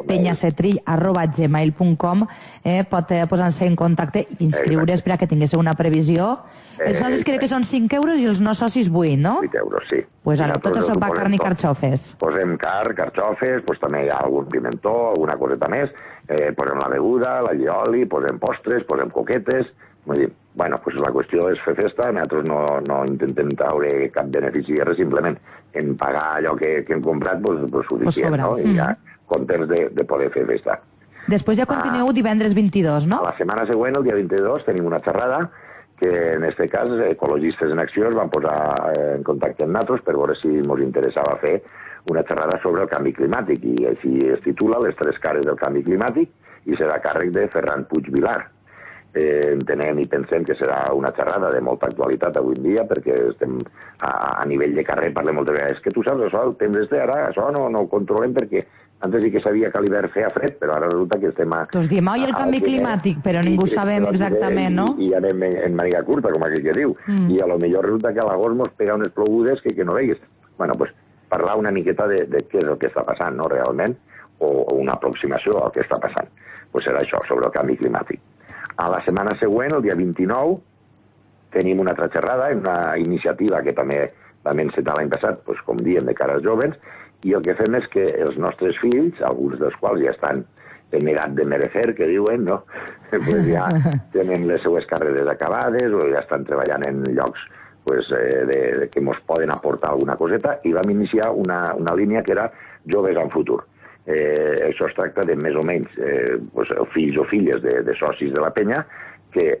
penyacetrill@gmail.com, pot posar-se en contacte i inscriure's per a que tingués una previsió. Els socis crec que són 5 euros i els no socis 8, no? 8 euros, sí. Pues ara, tot això va carn i carxofes. Posem carn, carxofes, pues també hi ha algun pimentó, alguna coseta més, posem la beguda, l'allioli, posem postres, posem coquetes. Vull dir, bueno, pues la qüestió és fer festa, nosaltres no intentem treure cap benefici de res, simplement en pagar allò que hem comprat, pues suficient, no? I ja contents de poder fer festa. Després ja continueu divendres 22, no? A la setmana següent, el dia 22, tenim una xerrada que en aquest cas Ecologistes en Acció es van posar en contacte amb nosaltres per veure si ens interessava fer una xerrada sobre el canvi climàtic i així es titula Les 3 cares del canvi climàtic i serà a càrrec de Ferran Puig Vilar. Entenem i pensem que serà una xerrada de molta actualitat avui en dia perquè estem a nivell de carrer, parlem moltes vegades, que tu saps això, el temps ara, això no ho controlem perquè antes sí que sabia que a l'hivern feia fred, però ara resulta que estem a... Doncs diem, oi, el canvi climàtic, però ningú sabem exactament, no? I anem en màniga curta, com aquell que diu, i a lo millor resulta que a l'agost mos pega unes plogudes que no veigues. Bueno, pues parlar una miqueta de què és el que està passant, no, realment, o una aproximació al que està passant. Pues serà això, sobre el canvi climàtic. A la setmana següent, el dia 29, tenim una altra xerrada, una iniciativa que també vam encetar l'any passat, pues, com diem, de cara als joves, i el que fem és que els nostres fills, alguns dels quals ja estan en edat de merecer, que diuen, no? Pues ja tenen les seues carreres acabades o ja estan treballant en llocs pues, que ens poden aportar alguna coseta, i vam iniciar una línia que era Joves en Futur. Això es tracta de més o menys fills o filles de socis de la penya que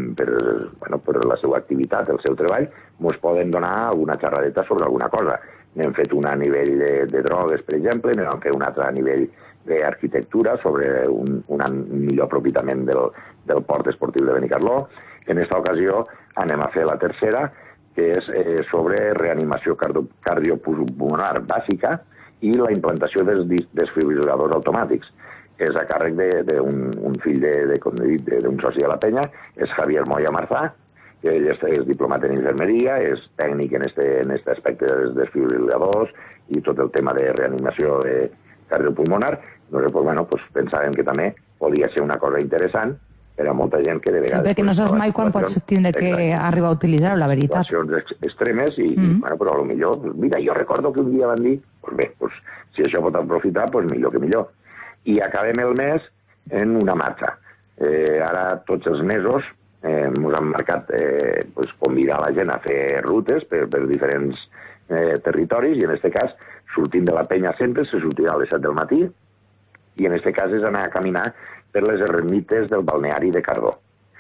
per la seva activitat, el seu treball, ens poden donar alguna xerradeta sobre alguna cosa. N'hem fet una a nivell de drogues, per exemple, n'hem fet una altra a nivell d'arquitectura sobre un millor aprofitament del port esportiu de Benicarló. En aquesta ocasió anem a fer la tercera, que és sobre reanimació cardiopulmonar bàsica i la implantació dels desfibriladors automàtics. És a càrrec d'un fill d'un soci de la penya, és Javier Moya Marzà, que ell és diplomat en infermeria, és tècnic en aquest aspecte dels desfibriladors i tot el tema de reanimació cardiopulmonar. Doncs, pensàvem que també podia ser una cosa interessant per a molta gent que de vegades... Sí, perquè no saps mai quan pots tindre que arribar a utilitzar-ho, la veritat. Situacions extremes i, bueno, però potser, mira, jo recordo que un dia van dir, doncs bé, si això pot aprofitar, doncs millor que millor. I acabem el mes en una marxa. Ara, tots els mesos, ens han marcat convidar la gent a fer rutes per diferents territoris, i en aquest cas, sortint de la penya sempre, se sortirà a les 7 del matí, i en aquest cas és anar a caminar per les ermites del balneari de Cardó.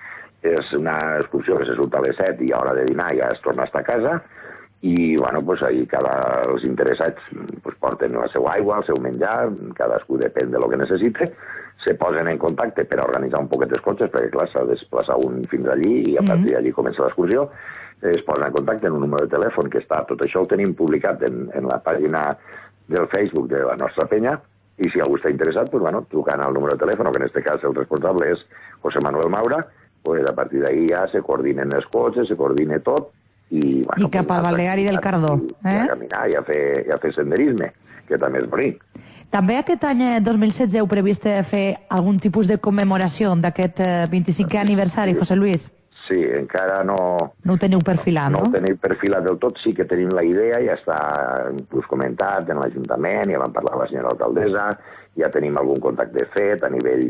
És una excursió que se surt a les 7 i a hora de dinar ja es torna a estar a casa, i bueno, ahir els interessats porten la seva aigua, el seu menjar, cadascú depèn de lo que necessite, se posen en contacte per a organitzar un poquet els cotxes, perquè clar, s'ha de desplaçar un fins allí i a partir d'allí comença l'excursió. Es posen en contacte en un número de telèfon que està, tot això ho tenim publicat en la pàgina del Facebook de la nostra penya, i si algú està interessat, trucant al número de telèfon, que en aquest cas el responsable és José Manuel Maura, a partir d'ahí ja se coordinen els cotxes, se coordina tot, i cap al balneari del Cardó. A caminar i a fer senderisme, que també és bonic. També aquest any 2016 heu previst fer algun tipus de commemoració d'aquest 25è aniversari, José Luis? Sí, encara no... No ho teniu perfilat, no? No ho teniu perfilat del tot, sí que tenim la idea, ja està inclús comentat en l'Ajuntament, ja vam parlar amb la senyora alcaldessa, ja tenim algun contacte fet a nivell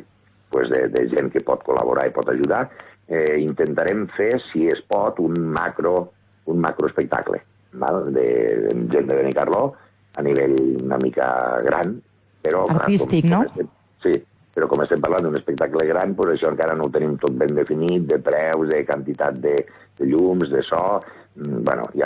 de gent que pot col·laborar i pot ajudar. Intentarem fer, si es pot, un macroespectacle de gent de Benicarló a nivell una mica gran, però... Artístic, no? Sí, però com estem parlant d'un espectacle gran, doncs això encara no ho tenim tot ben definit, de preus, de quantitat de llums, de so... Bueno, hi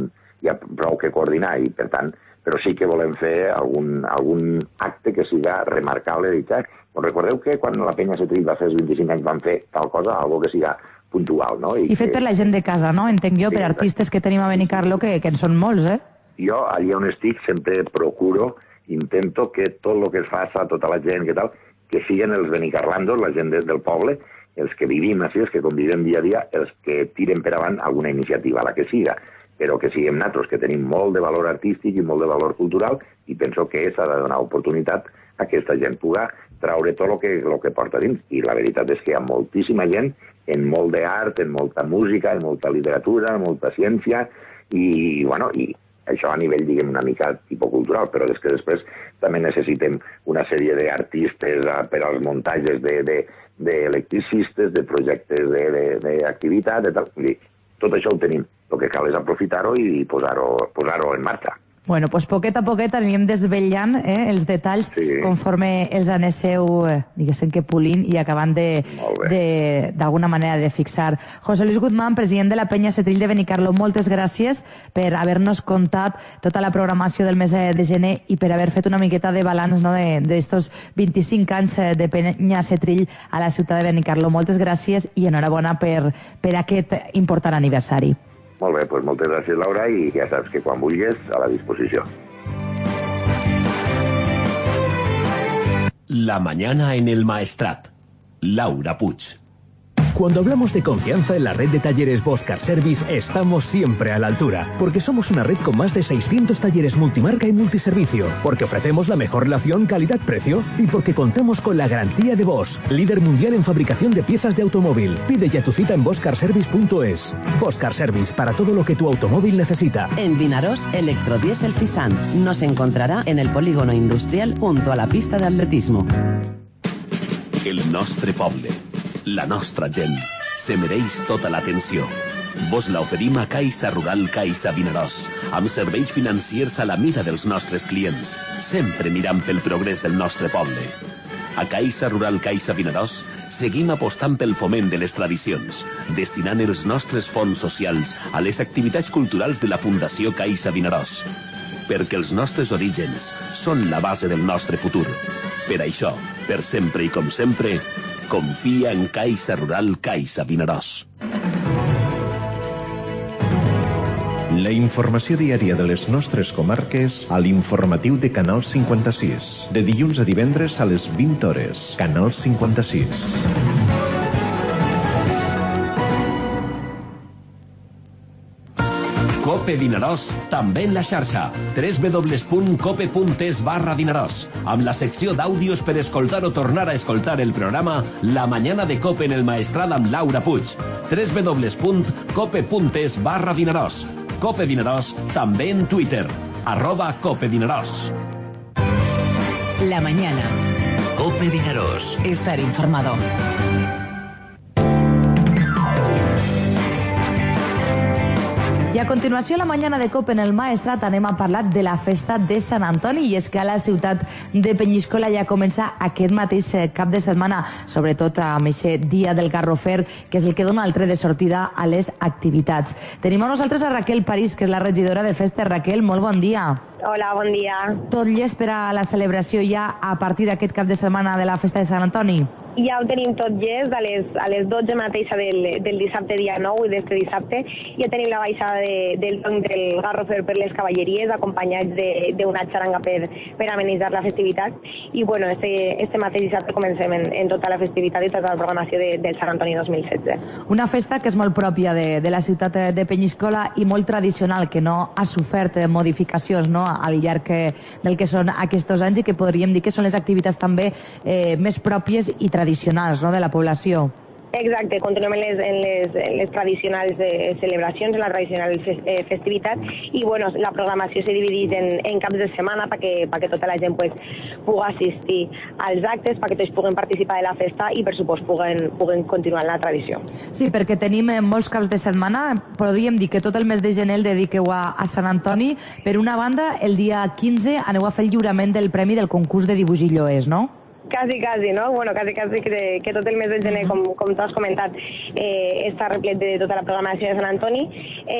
ha prou que coordinar, i per tant, però sí que volem fer algun acte que siga remarcable, dic, recordeu que quan la Penya Cetrill va fer els 25 anys van fer tal cosa, algo que siga puntual, no? I fet per la gent de casa, no? Entenc jo, per artistes que tenim a Benicarló, que en són molts, eh? Jo, allà on estic, sempre procuro, intento que tot el que es faça, tota la gent, que siguin els benicarlandos, la gent del poble, els que vivim així, els que convivim dia a dia, els que tiren per avant alguna iniciativa, la que siga, però que siguem nosaltres, que tenim molt de valor artístic i molt de valor cultural, i penso que s'ha de donar oportunitat a que aquesta gent pugui traure tot el que porta dins. I la veritat és que hi ha moltíssima gent en molt d'art, en molta música, en molta literatura, en molta ciència, i això a nivell, diguem, una mica tipocultural, però és que després també necessitem una sèrie d'artistes per als muntatges d'electricistes, de projectes d'activitat, de tal. Tot això ho tenim. El que cal és aprofitar-ho i posar-ho en marxa. Bueno, doncs poquet a poquet anirem desvetllant els detalls conforme els anéssim, diguéssim que pulint i acabant d'alguna manera de fixar. José Luis Guzmán, president de la Penya Cetrill de Benicarló, moltes gràcies per haver-nos contat tota la programació del mes de gener i per haver fet una miqueta de balanç d'estos 25 anys de Penya Cetrill a la ciutat de Benicarló. Moltes gràcies i enhorabona per aquest important aniversari. Molt bé, doncs moltes gràcies, Laura, i ja saps que quan vulguis, a la disposició. La mañana en el Maestrat. Laura Puig. Cuando hablamos de confianza en la red de talleres Boscar Service, estamos siempre a la altura, porque somos una red con más de 600 talleres multimarca y multiservicio, porque ofrecemos la mejor relación calidad-precio y porque contamos con la garantía de Bosch, líder mundial en fabricación de piezas de automóvil. Pide ya tu cita en boscarservice.es. Boscar Service, para todo lo que tu automóvil necesita. En Vinaròs, Electrodiesel Fisant. Nos encontrará en el polígono industrial junto a la pista de atletismo. El nostre poble, la nostra gent, se mereix tota l'atenció. Vos la oferim a Caixa Rural Caixa Vinaròs, amb serveis financiers a la mida dels nostres clients, sempre mirant pel progrés del nostre poble. A Caixa Rural Caixa Vinaròs seguim apostant pel foment de les tradicions, destinant els nostres fons socials a les activitats culturals de la Fundació Caixa Vinaròs, perquè els nostres orígens són la base del nostre futur. Per això, per sempre i com sempre, confia en Caixa Rural Caixa Vinaròs. La informació diària de les nostres comarques a l'informatiu de Canal 56. De dilluns a divendres a les 20 hores. Canal 56. Cope Vinaròs, també en la xarxa, www.cope.es/Vinaròs, amb la secció d'àudios per escoltar o tornar a escoltar el programa La Mañana de Cope en el Maestrat amb Laura Puig, www.cope.es/Vinaròs. Cope Vinaròs, també en Twitter, @Cope Vinaròs. La mañana. Cope Vinaròs. Estar informado. I a continuació, a la mañana de COPE en el Maestrat anem a parlar de la festa de Sant Antoni, i és que a la ciutat de Penyíscola ja comença aquest mateix cap de setmana, sobretot amb aquest dia del Garrofer, que és el que dona el tret de sortida a les activitats. Tenim a nosaltres a Raquel París, que és la regidora de festes. Raquel, molt bon dia. Hola, bon dia. Tot llest per a la celebració ja a partir d'aquest cap de setmana de la festa de Sant Antoni? Ja ho tenim tot llest, a les 12 mateixa del dissabte dia 9 i d'este dissabte ja tenim la baixada del Garrofer per les cavalleries, acompanyats d'una xaranga per amenitzar la festivitat, i bueno, este mateix dissabte comencem en tota la festivitat i tota la programació del Sant Antoni 2016. Una festa que és molt pròpia de la ciutat de Penyíscola i molt tradicional, que no ha sofert modificacions, no?, al llarg del que són aquests anys, i que podríem dir que són les activitats també més pròpies i tradicionals, no?, de la població. Exacte, continuem en les tradicionals celebracions, en la tradicional festivitat, i bueno, la programació s'ha dividit en caps de setmana perquè tota la gent pues, pugui assistir als actes, perquè tots puguen participar de la festa i per supost puguen continuar la tradició. Sí, perquè tenim molts caps de setmana. Podríem dir que tot el mes de gener el dediqueu a Sant Antoni. Per una banda, el dia 15 aneu a fer el lliurament del premi del concurs de dibuix i lloers, no? Quasi, no? Bueno, quasi que tot el mes de gener, com tu has comentat, està replet de tota la programació de Sant Antoni.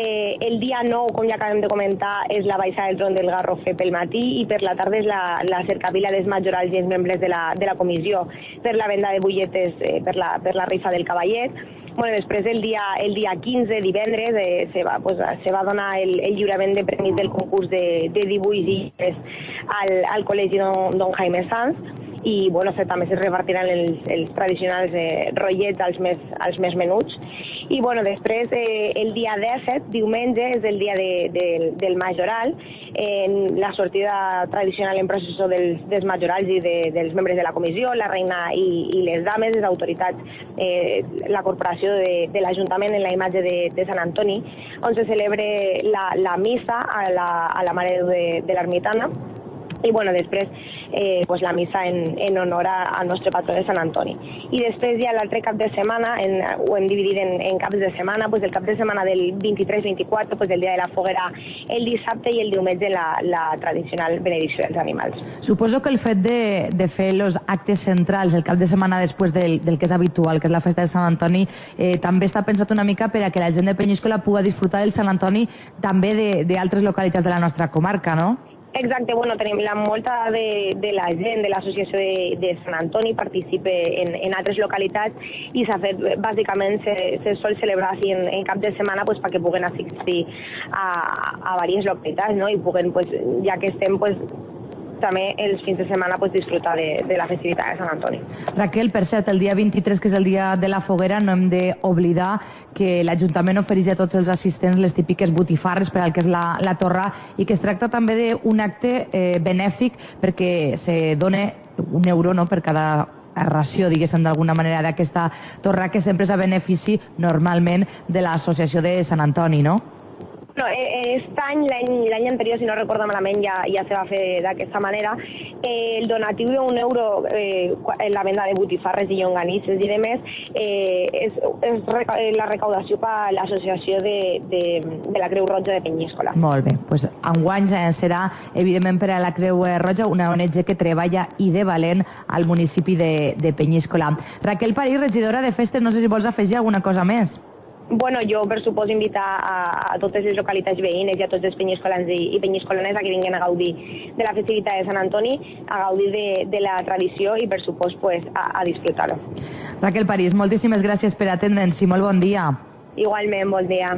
El dia 9, com ja acabem de comentar, és la baixada del tron del Garrofer pel matí, i per la tarda és la cercavila dels majorals i els membres de la comissió per la venda de butlletes per la rifa del cavallet. Bueno, després el dia 15, divendres, se va donar el lliurament de premis del concurs de dibuix i llibres al Col·legi Don Jaime Sanz, i bueno, també se repartiran els tradicionals rotllets als més menuts. I bueno, després el dia 17, diumenge, és el dia del majoral, la sortida tradicional en processó dels majorals i dels membres de la comissió, la reina i les dames, les autoritats, la corporació de l'Ajuntament en la imatge de Sant Antoni, on se celebre la missa a la Mare de l'Ermitana. I bueno, després pues la missa en honor al nostre patró de Sant Antoni. I després ja l'altre cap de setmana, ho hem dividit en caps de setmana, pues el cap de setmana del 23-24, pues el dia de la foguera el dissabte, i el diumenge la tradicional benedicció dels animals. Suposo que el fet de fer els actes centrals el cap de setmana després del que és habitual, que és la festa de Sant Antoni, també està pensat una mica per a que la gent de Penyíscola pugui disfrutar del Sant Antoni també d'altres localitats de la nostra comarca, no? Exacte, bueno, tenim molta de la gent de l'associació de Sant Antoni participa en altres localitats, i s'ha fet, bàsicament, se sol celebrar així en cap de setmana pues, perquè puguen assistir a diverses localitats, no? I puguen, pues, ja que estem, pues, també els fins de setmana pues, disfrutar de la festivitat de Sant Antoni. Raquel, per cert, el dia 23, que és el dia de la foguera, no hem d'oblidar que l'Ajuntament ofereix a tots els assistents les típiques botifarres per al que és la torra, i que es tracta també d'un acte benèfic, perquè se dona €1, no?, per cada ració, diguéssim, d'alguna manera, d'aquesta torra, que sempre és a benefici, normalment, de l'associació de Sant Antoni, no? No, aquest any, l'any anterior, si no recordo malament, ja se va fer d'aquesta manera. El donatiu d'€1 en la venda de botifarres i llonganisses i demés és la recaudació per a l'associació de la Creu Roja de Penyíscola. Molt bé, doncs enguany serà, evidentment, per a la Creu Roja, una ONG que treballa i de valent al municipi de Penyíscola. Raquel París, regidora de festes, no sé si vols afegir alguna cosa més. Bueno, jo, per supost, invitar a totes les localitats veïnes i a tots els penyiscolans i penyiscolanes a que vinguin a gaudir de la festivitat de Sant Antoni, a gaudir de la tradició i, per supost, pues, a disfrutar-ho. Raquel París, moltíssimes gràcies per atendre'ns i molt bon dia. Igualment, bon dia.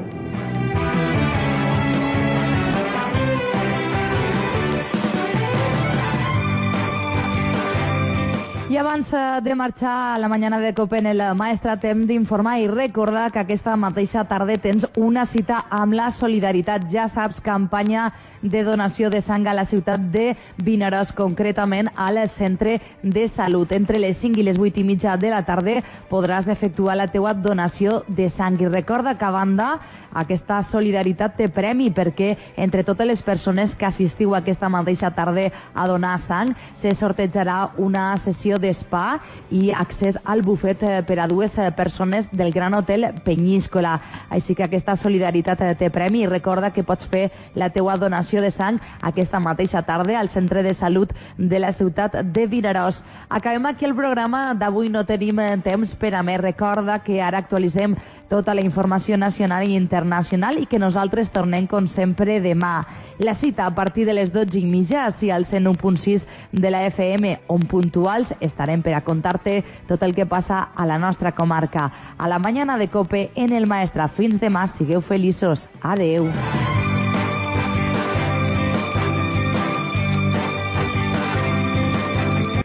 I abans de marxar a la mañana de COPE en el Maestre, t'hem d'informar i recordar que aquesta mateixa tarda tens una cita amb la Solidaritat. Ja saps, campanya de donació de sang a la ciutat de Vinaròs, concretament al centre de salut. Entre les 5 i les 8 i mitja de la tarda podràs efectuar la teua donació de sang. I recorda que, a banda, aquesta Solidaritat té premi, perquè entre totes les persones que assistiu aquesta mateixa tarda a donar sang se sortejarà una sessió d'espa i accés al bufet per a 2 persones del Gran Hotel Penyíscola. Així que aquesta Solidaritat té premi i recorda que pots fer la teua donació de sang aquesta mateixa tarda al centre de salut de la ciutat de Vinaròs. Acabem aquí el programa d'avui, no tenim temps per a més. Recorda que ara actualitzem tota la informació nacional i internacional i que nosaltres tornem, com sempre, demà. La cita a partir de les 12:30, així al 101.6 de la FM, on puntuals estarem per a contar-te tot el que passa a la nostra comarca. A la mañana de COPE en el Maestre. Fins demà, sigueu feliços. Adeu.